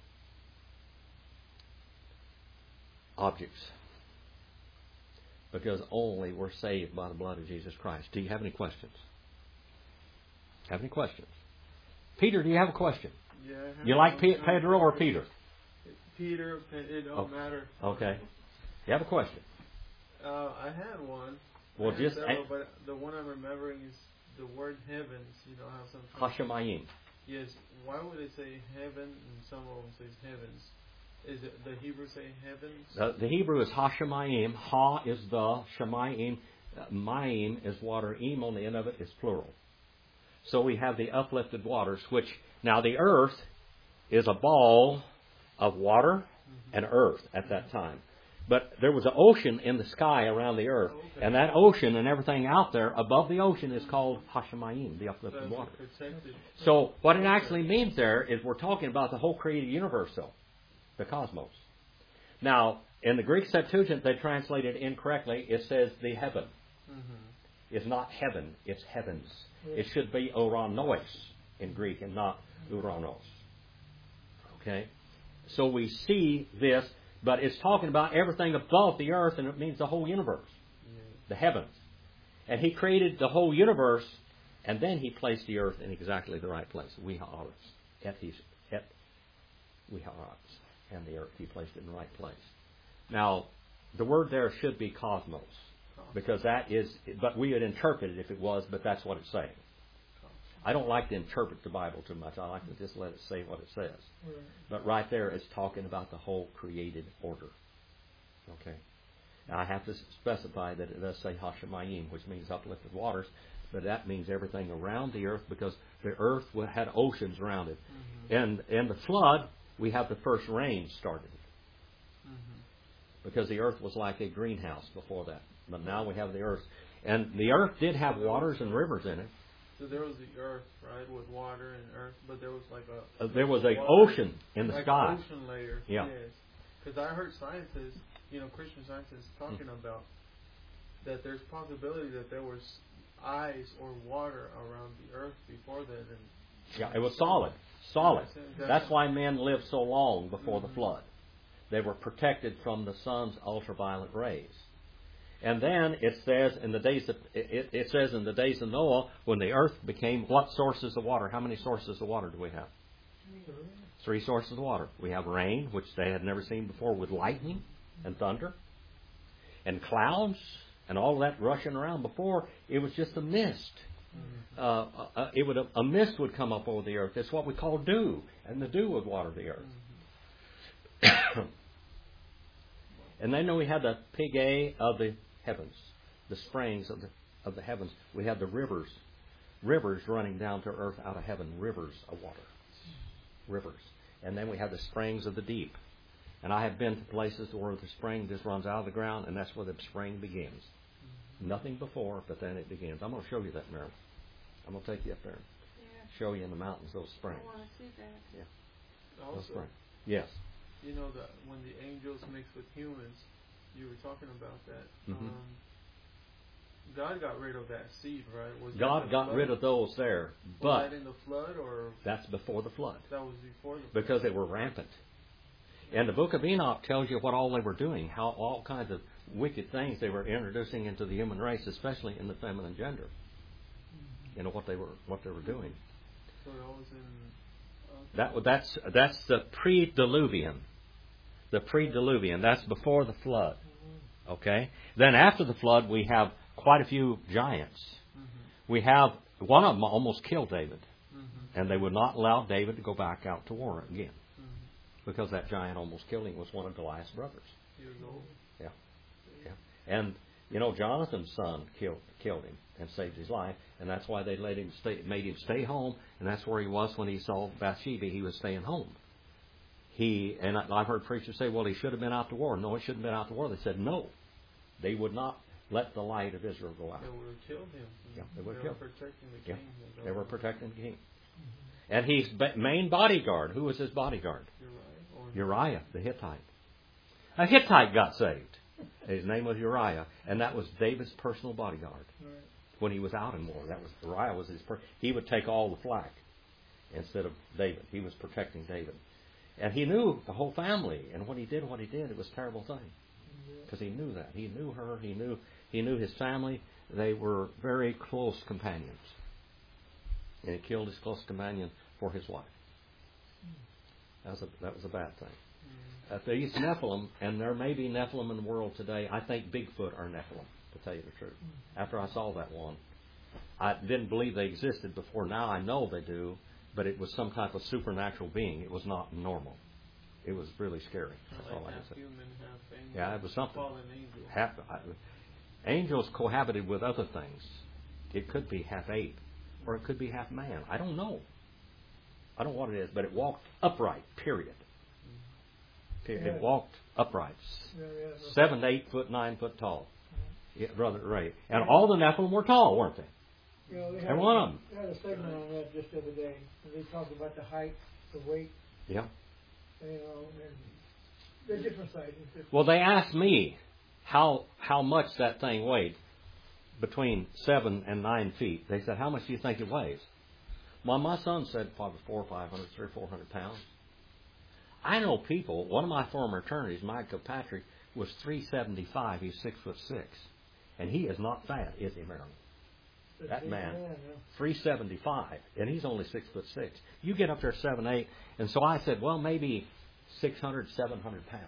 objects. Because only we're saved by the blood of Jesus Christ. Do you have any questions? Have any questions? Peter, do you have a question? Yeah. You like Pedro or Peter? Peter, it don't matter. Okay. You have a question? I had one. Well, I had several, but the one I'm remembering is the word heavens. You know how some. Hashemayim. Yes. Why would it say heaven and some of them says heavens? Is it the Hebrew say heavens? The Hebrew is Hashemayim. Ha is the Shemayim. Mayim is water. Im on the end of it is plural. So we have the uplifted waters, which now the earth is a ball of water and earth at that time. But there was an ocean in the sky around the earth. Okay. And that ocean and everything out there above the ocean is called Hashemayim, the uplifted water. So what it actually means there is we're talking about the whole created universe, though, the cosmos. Now, in the Greek Septuagint, they translated incorrectly. It says the heaven. It's not heaven, it's heavens. It should be uranos in Greek and not uranos. Okay? So we see this, but it's talking about everything above the earth, and it means the whole universe, the heavens. And He created the whole universe And then he placed the earth in exactly the right place. Viharas. Et viharas. And the earth, he placed it in the right place. Now, the word there should be cosmos. Because that is, but we would interpret it if it was, but that's what it's saying. I don't like to interpret the Bible too much. I like to just let it say what it says. Right. But right there, it's talking about the whole created order. Okay? Now, I have to specify that it does say Hashemayim, which means uplifted waters, but that means everything around the earth, because the earth had oceans around it. And in the flood, we have the first rain started. Because the earth was like a greenhouse before that. But now we have the earth. And the earth did have waters and rivers in it. So there was the earth, right, with water and earth, but there was like a... there was an ocean in the like sky. An ocean layer, yeah. Yes. Because I heard scientists, Christian scientists talking about that there's possibility that there was ice or water around the earth before that. And yeah, it was solid. Solid. Exactly. That's why men lived so long before the flood. They were protected from the sun's ultraviolet rays. And then it says in the days of Noah, when the earth became what sources of water? How many sources of water do we have? 3 sources of water. We have rain, which they had never seen before, with lightning and thunder, and clouds, and all that rushing around. Before, it was just a mist. A mist would come up over the earth. It's what we call dew, and the dew would water the earth. And then we had the Pigay of the heavens, the springs of the heavens. We had the rivers running down to earth out of heaven, rivers of water, rivers. And then we have the springs of the deep. And I have been to places where the spring just runs out of the ground, and that's where the spring begins. Nothing before, but then it begins. I'm going to show you that, Marilyn. I'm going to take you up there and show you in the mountains those springs. I want to see that. Yeah. also, Those springs. Yes. That when the angels mix with humans, you were talking about that. Mm-hmm. God got rid of that seed, right? God got rid of those there, but was that in the flood, or that's before the flood. That was before the flood. Because they were rampant. And the book of Enoch tells you what all they were doing, how all kinds of wicked things they were introducing into the human race, especially in the feminine gender. What they were doing. So that was in. That's the pre-diluvian. The pre-diluvian. That's before the flood. Okay. Then after the flood, we have quite a few giants. We have one of them almost killed David, and they would not allow David to go back out to war again, because that giant almost killed him. Was one of Goliath's brothers. He was old. Yeah. And Jonathan's son killed him and saved his life, and that's why they made him stay home, and that's where he was when he saw Bathsheba. He was staying home. I've heard preachers say, well, he should have been out to war. No, he shouldn't have been out to war. They said no. They would not let the light of Israel go out. They would have killed him. Yeah, they would have killed him. Protecting the king. They were protecting the king. And his main bodyguard, who was his bodyguard? Uriah, the Hittite. A Hittite got saved. His name was Uriah, and that was David's personal bodyguard. When he was out in war, Uriah was his he would take all the flak instead of David. He was protecting David. And he knew the whole family, and when he did what he did, it was a terrible thing. Because he knew that. He knew her, he knew his family. They were very close companions. And he killed his close companion for his wife. That was a bad thing. These Nephilim, and there may be Nephilim in the world today. I think Bigfoot are Nephilim, to tell you the truth. After I saw that one, I didn't believe they existed before. Now I know they do, but it was some type of supernatural being. It was not normal. It was really scary. That's all I can say. Human, half angel, yeah, it was something. Fallen angel. Angels cohabited with other things. It could be half ape, or it could be half man. I don't know. I don't know what it is, but it walked upright, period. It walked upright. 7 to 8 foot, 9 foot tall. Yeah, Brother Ray. And all the Nephilim were tall, weren't they? And one of them. They had a segment on that just the other day. And they talked about the height, the weight. Yeah. And they're different sizes. Well, they asked me how much that thing weighed, between 7 and 9 feet. They said, how much do you think it weighs? Well, my son said probably 400 or 500, 300 or 400 pounds. I know people, one of my former attorneys, Mike Kilpatrick, was 375. He's 6'6". And he is not fat, is he, Marilyn? That man, 375, and he's only 6'6". You get up there 7'8", and so I said, well, maybe 600, 700 pounds.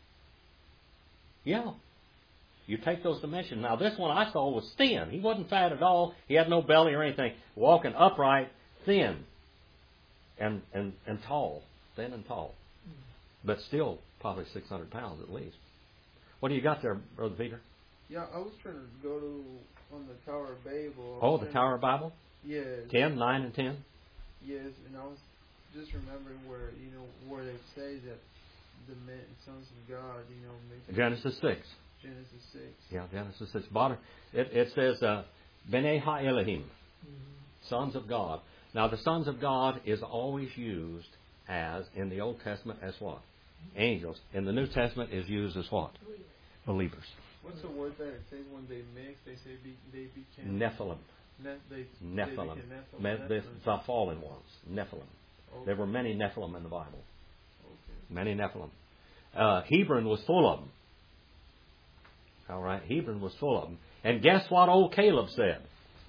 Yeah. You take those dimensions. Now, this one I saw was thin. He wasn't fat at all. He had no belly or anything. Walking upright, thin, and tall. Thin and tall. But still probably 600 pounds at least. What do you got there, Brother Peter? Yeah, I was trying to go to on the Tower of Babel. Oh, the Tower of Babel? Yes. 10, 9, and 10? Yes, and I was just remembering where they say that the sons of God, make Genesis 6. Genesis 6. Yeah, Genesis 6. It says, B'nai HaElohim, sons of God. Now, the sons of God is always used as, in the Old Testament, as what? Angels. In the New Testament is used as what? Believers. What's the word that it says when they mix? They say they became... Nephilim. Nephilim. The fallen ones. Nephilim. Okay. There were many Nephilim in the Bible. Okay. Many Nephilim. Hebron was full of them. All right, Hebron was full of them. And guess what old Caleb said?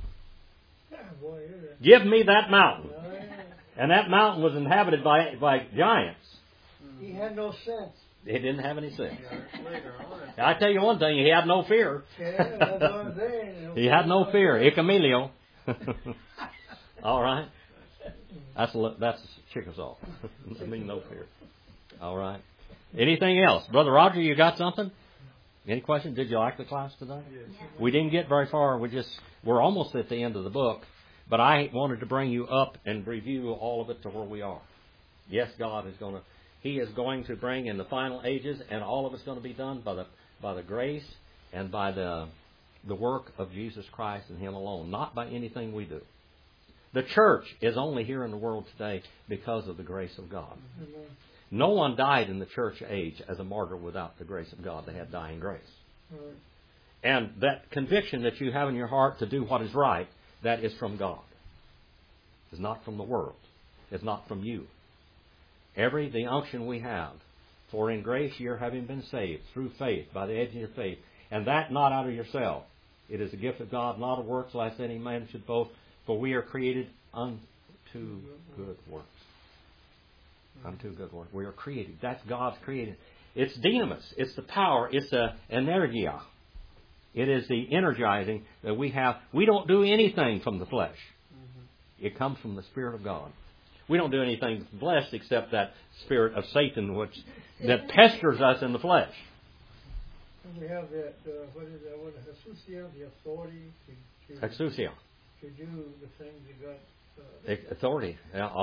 Give me that mountain. And that mountain was inhabited by giants. He had no sense. He didn't have any sense. Yeah, later on. I tell you one thing, he had no fear. Yeah, that's what I'm saying. He had no fear. Icamelio. All right. That's Chickasaw. I mean, no fear. All right. Anything else? Brother Roger, you got something? Any questions? Did you like the class today? Yes. We didn't get very far. We're almost at the end of the book. But I wanted to bring you up and review all of it to where we are. Yes, God is going to... He is going to bring in the final ages, and all of it's going to be done by the grace and by the work of Jesus Christ and Him alone, not by anything we do. The church is only here in the world today because of the grace of God. Amen. No one died in the church age as a martyr without the grace of God. They had dying grace. Right. And that conviction that you have in your heart to do what is right, that is from God. It's not from the world. It's not from you. The unction we have, for in grace ye are having been saved through faith, by the edge of your faith, and that not out of yourself. It is a gift of God, not of works, lest any man should boast, for we are created unto good works. Unto good works. We are created. That's God's created. It's dynamis. It's the power. It's the energia. It is the energizing that we have. We don't do anything from the flesh. It comes from the Spirit of God. We don't do anything blessed except that spirit of Satan that pesters us in the flesh. And we have that, what is exousia, the authority Exousia. to do the things that God... Authority.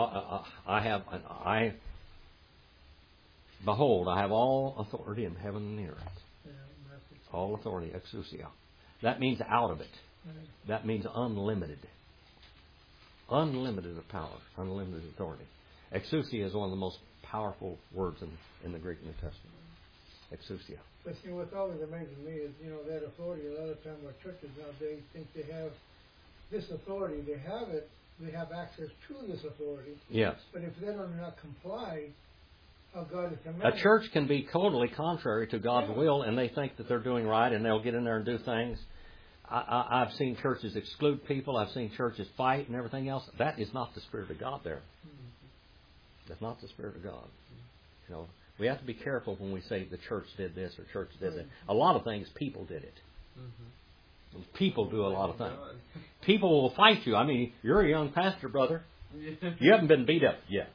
Behold, I have all authority in heaven and the earth. All authority, exousia. That means out of it. That means unlimited. Unlimited power, unlimited authority. Exousia is one of the most powerful words in the Greek New Testament. Exousia. But see, what's always amazing me is, that authority. A lot of times our churches nowadays think they have this authority. They have it. They have access to this authority. Yes. But if they do not comply, how God is commanded. A church can be totally contrary to God's will, and they think that they're doing right, and they'll get in there and do things. I've seen churches exclude people. I've seen churches fight and everything else. That is not the Spirit of God there. That's not the Spirit of God. We have to be careful when we say the church did this or church did that. A lot of things, people did it. People do a lot of things. People will fight you. I mean, you're a young pastor, brother. You haven't been beat up yet.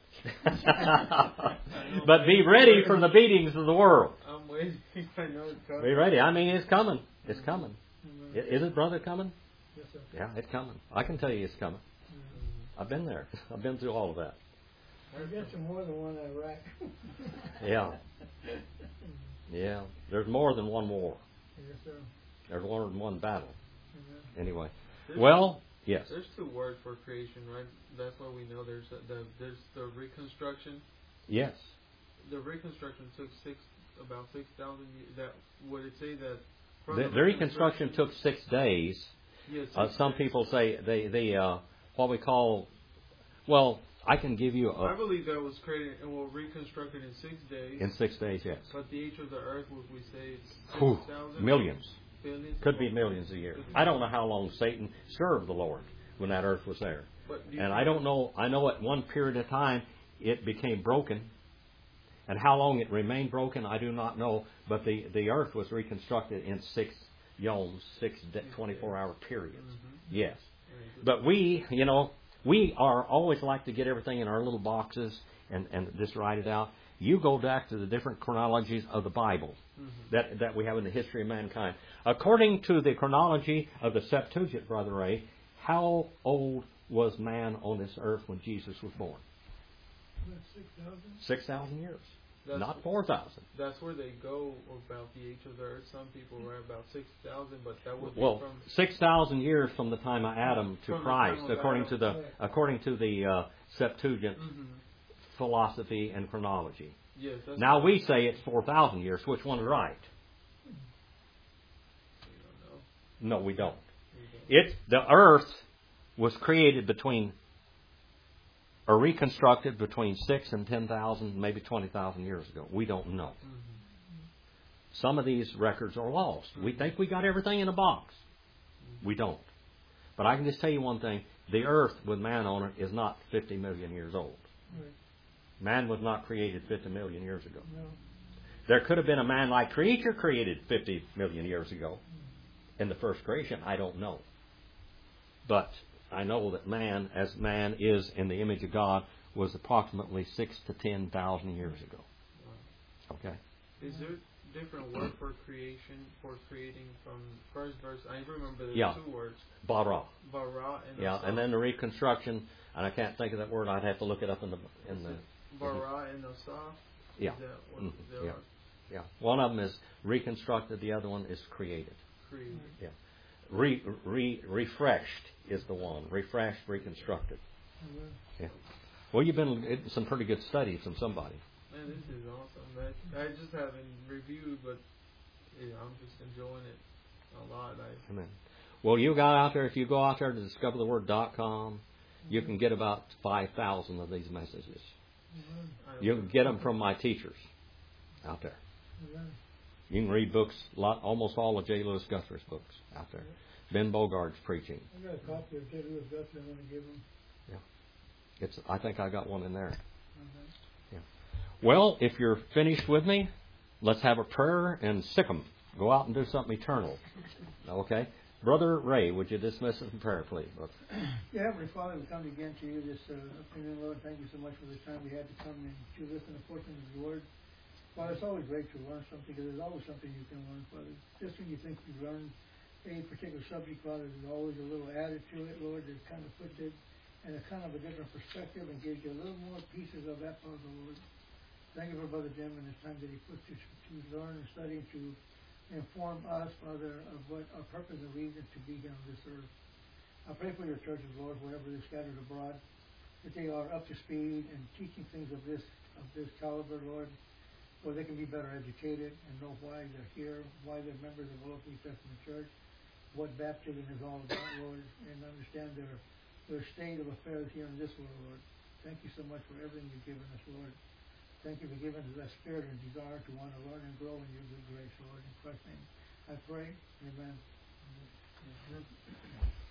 But be ready for the beatings of the world. I'm waiting. I know it's coming. Be ready. I mean, it's coming. It's coming. Is it, brother, coming? Yes, sir. Yeah, it's coming. I can tell you it's coming. I've been there. I've been through all of that. I've been to more than one Iraq. Yeah. Yeah. There's more than one war. Yes, sir. There's more than one battle. Anyway. Yes. There's two words for creation, right? That's why we know there's the reconstruction. Yes. The reconstruction took about 6,000 years. Would it say that? The reconstruction took 6 days. Yes. Some people say what we call. Well, I can give you I believe that was created and reconstructed in 6 days. In 6 days, yes. But the age of the earth, would we say 6,000? Millions. Billions? Could be millions of years. I don't know how long Satan served the Lord when that earth was there. And I don't know. I know at one period of time it became broken. And how long it remained broken, I do not know. But the earth was reconstructed in 6 yoms, 6 24-hour periods. Yes. But we are always like to get everything in our little boxes and just write it out. You go back to the different chronologies of the Bible that we have in the history of mankind. According to the chronology of the Septuagint, Brother Ray, how old was man on this earth when Jesus was born? 6,000? 6,000 years. Not 4,000. That's where they go about the age of the earth. Some people write about 6,000, but that would be Well, from 6,000 years from the time of Adam to From the Christ, time of according Adam. to the Septuagint philosophy and chronology. Yes. That's Now we say it's 4,000 years. Which one is right? We don't know. No, we don't. The earth was created reconstructed between 6 and 10,000, maybe 20,000 years ago. We don't know. Some of these records are lost. We think we got everything in a box. We don't. But I can just tell you one thing. The earth with man on it is not 50 million years old. Right. Man was not created 50 million years ago. No. There could have been a man-like creature created 50 million years ago in the first creation. I don't know. But I know that man, as man is in the image of God, was approximately 6 to 10,000 years ago. Okay? Is there different word for creating from first verse? I remember the 2 words. Bara. Bara and Yeah, and then the reconstruction, and I can't think of that word. I'd have to look it up in the Bara and Asaf. Yeah. Is that what they are? Yeah. One of them is reconstructed. The other one is created. Created. Yeah. Refreshed is the one. Refreshed, reconstructed. Yeah. Well, you've been in some pretty good studies from somebody. Man, this is awesome. I just haven't reviewed, but I'm just enjoying it a lot. Amen. Well, you got out there. If you go out there to discovertheword.com, you can get about 5,000 of these messages. You can get them from my teachers out there. You can read books, almost all of J. Lewis Guthrie's books out there. Ben Bogart's preaching. I got a copy of J. Lewis Guthrie I'm going to give him. Yeah. I think I got one in there. Yeah. Well, if you're finished with me, let's have a prayer and sick 'em. Go out and do something eternal. Okay? Brother Ray, would you dismiss us in prayer, please? Yeah, Heavenly Father, we come again to you this afternoon, Lord. Thank you so much for the time we had to come and to listen to the portion of the Word. Father, it's always great to learn something, because there's always something you can learn, Father. Just when you think you've learned a particular subject, Father, there's always a little added to it, Lord, that kind of puts it in a kind of a different perspective and gives you a little more pieces of that puzzle, Lord. Thank you for Brother Jim and his time that he puts to learn and study, to inform us, Father, of what our purpose and reason to be here on this earth. I pray for your churches, Lord, wherever they're scattered abroad, that they are up to speed and teaching things of this caliber, Lord, where they can be better educated and know why they're here, why they're members of the local New Testament church, what baptism is all about, Lord, and understand their state of affairs here in this world, Lord. Thank you so much for everything you've given us, Lord. Thank you for giving us that spirit and desire to want to learn and grow in your good grace, Lord. In Christ's name I pray. Amen.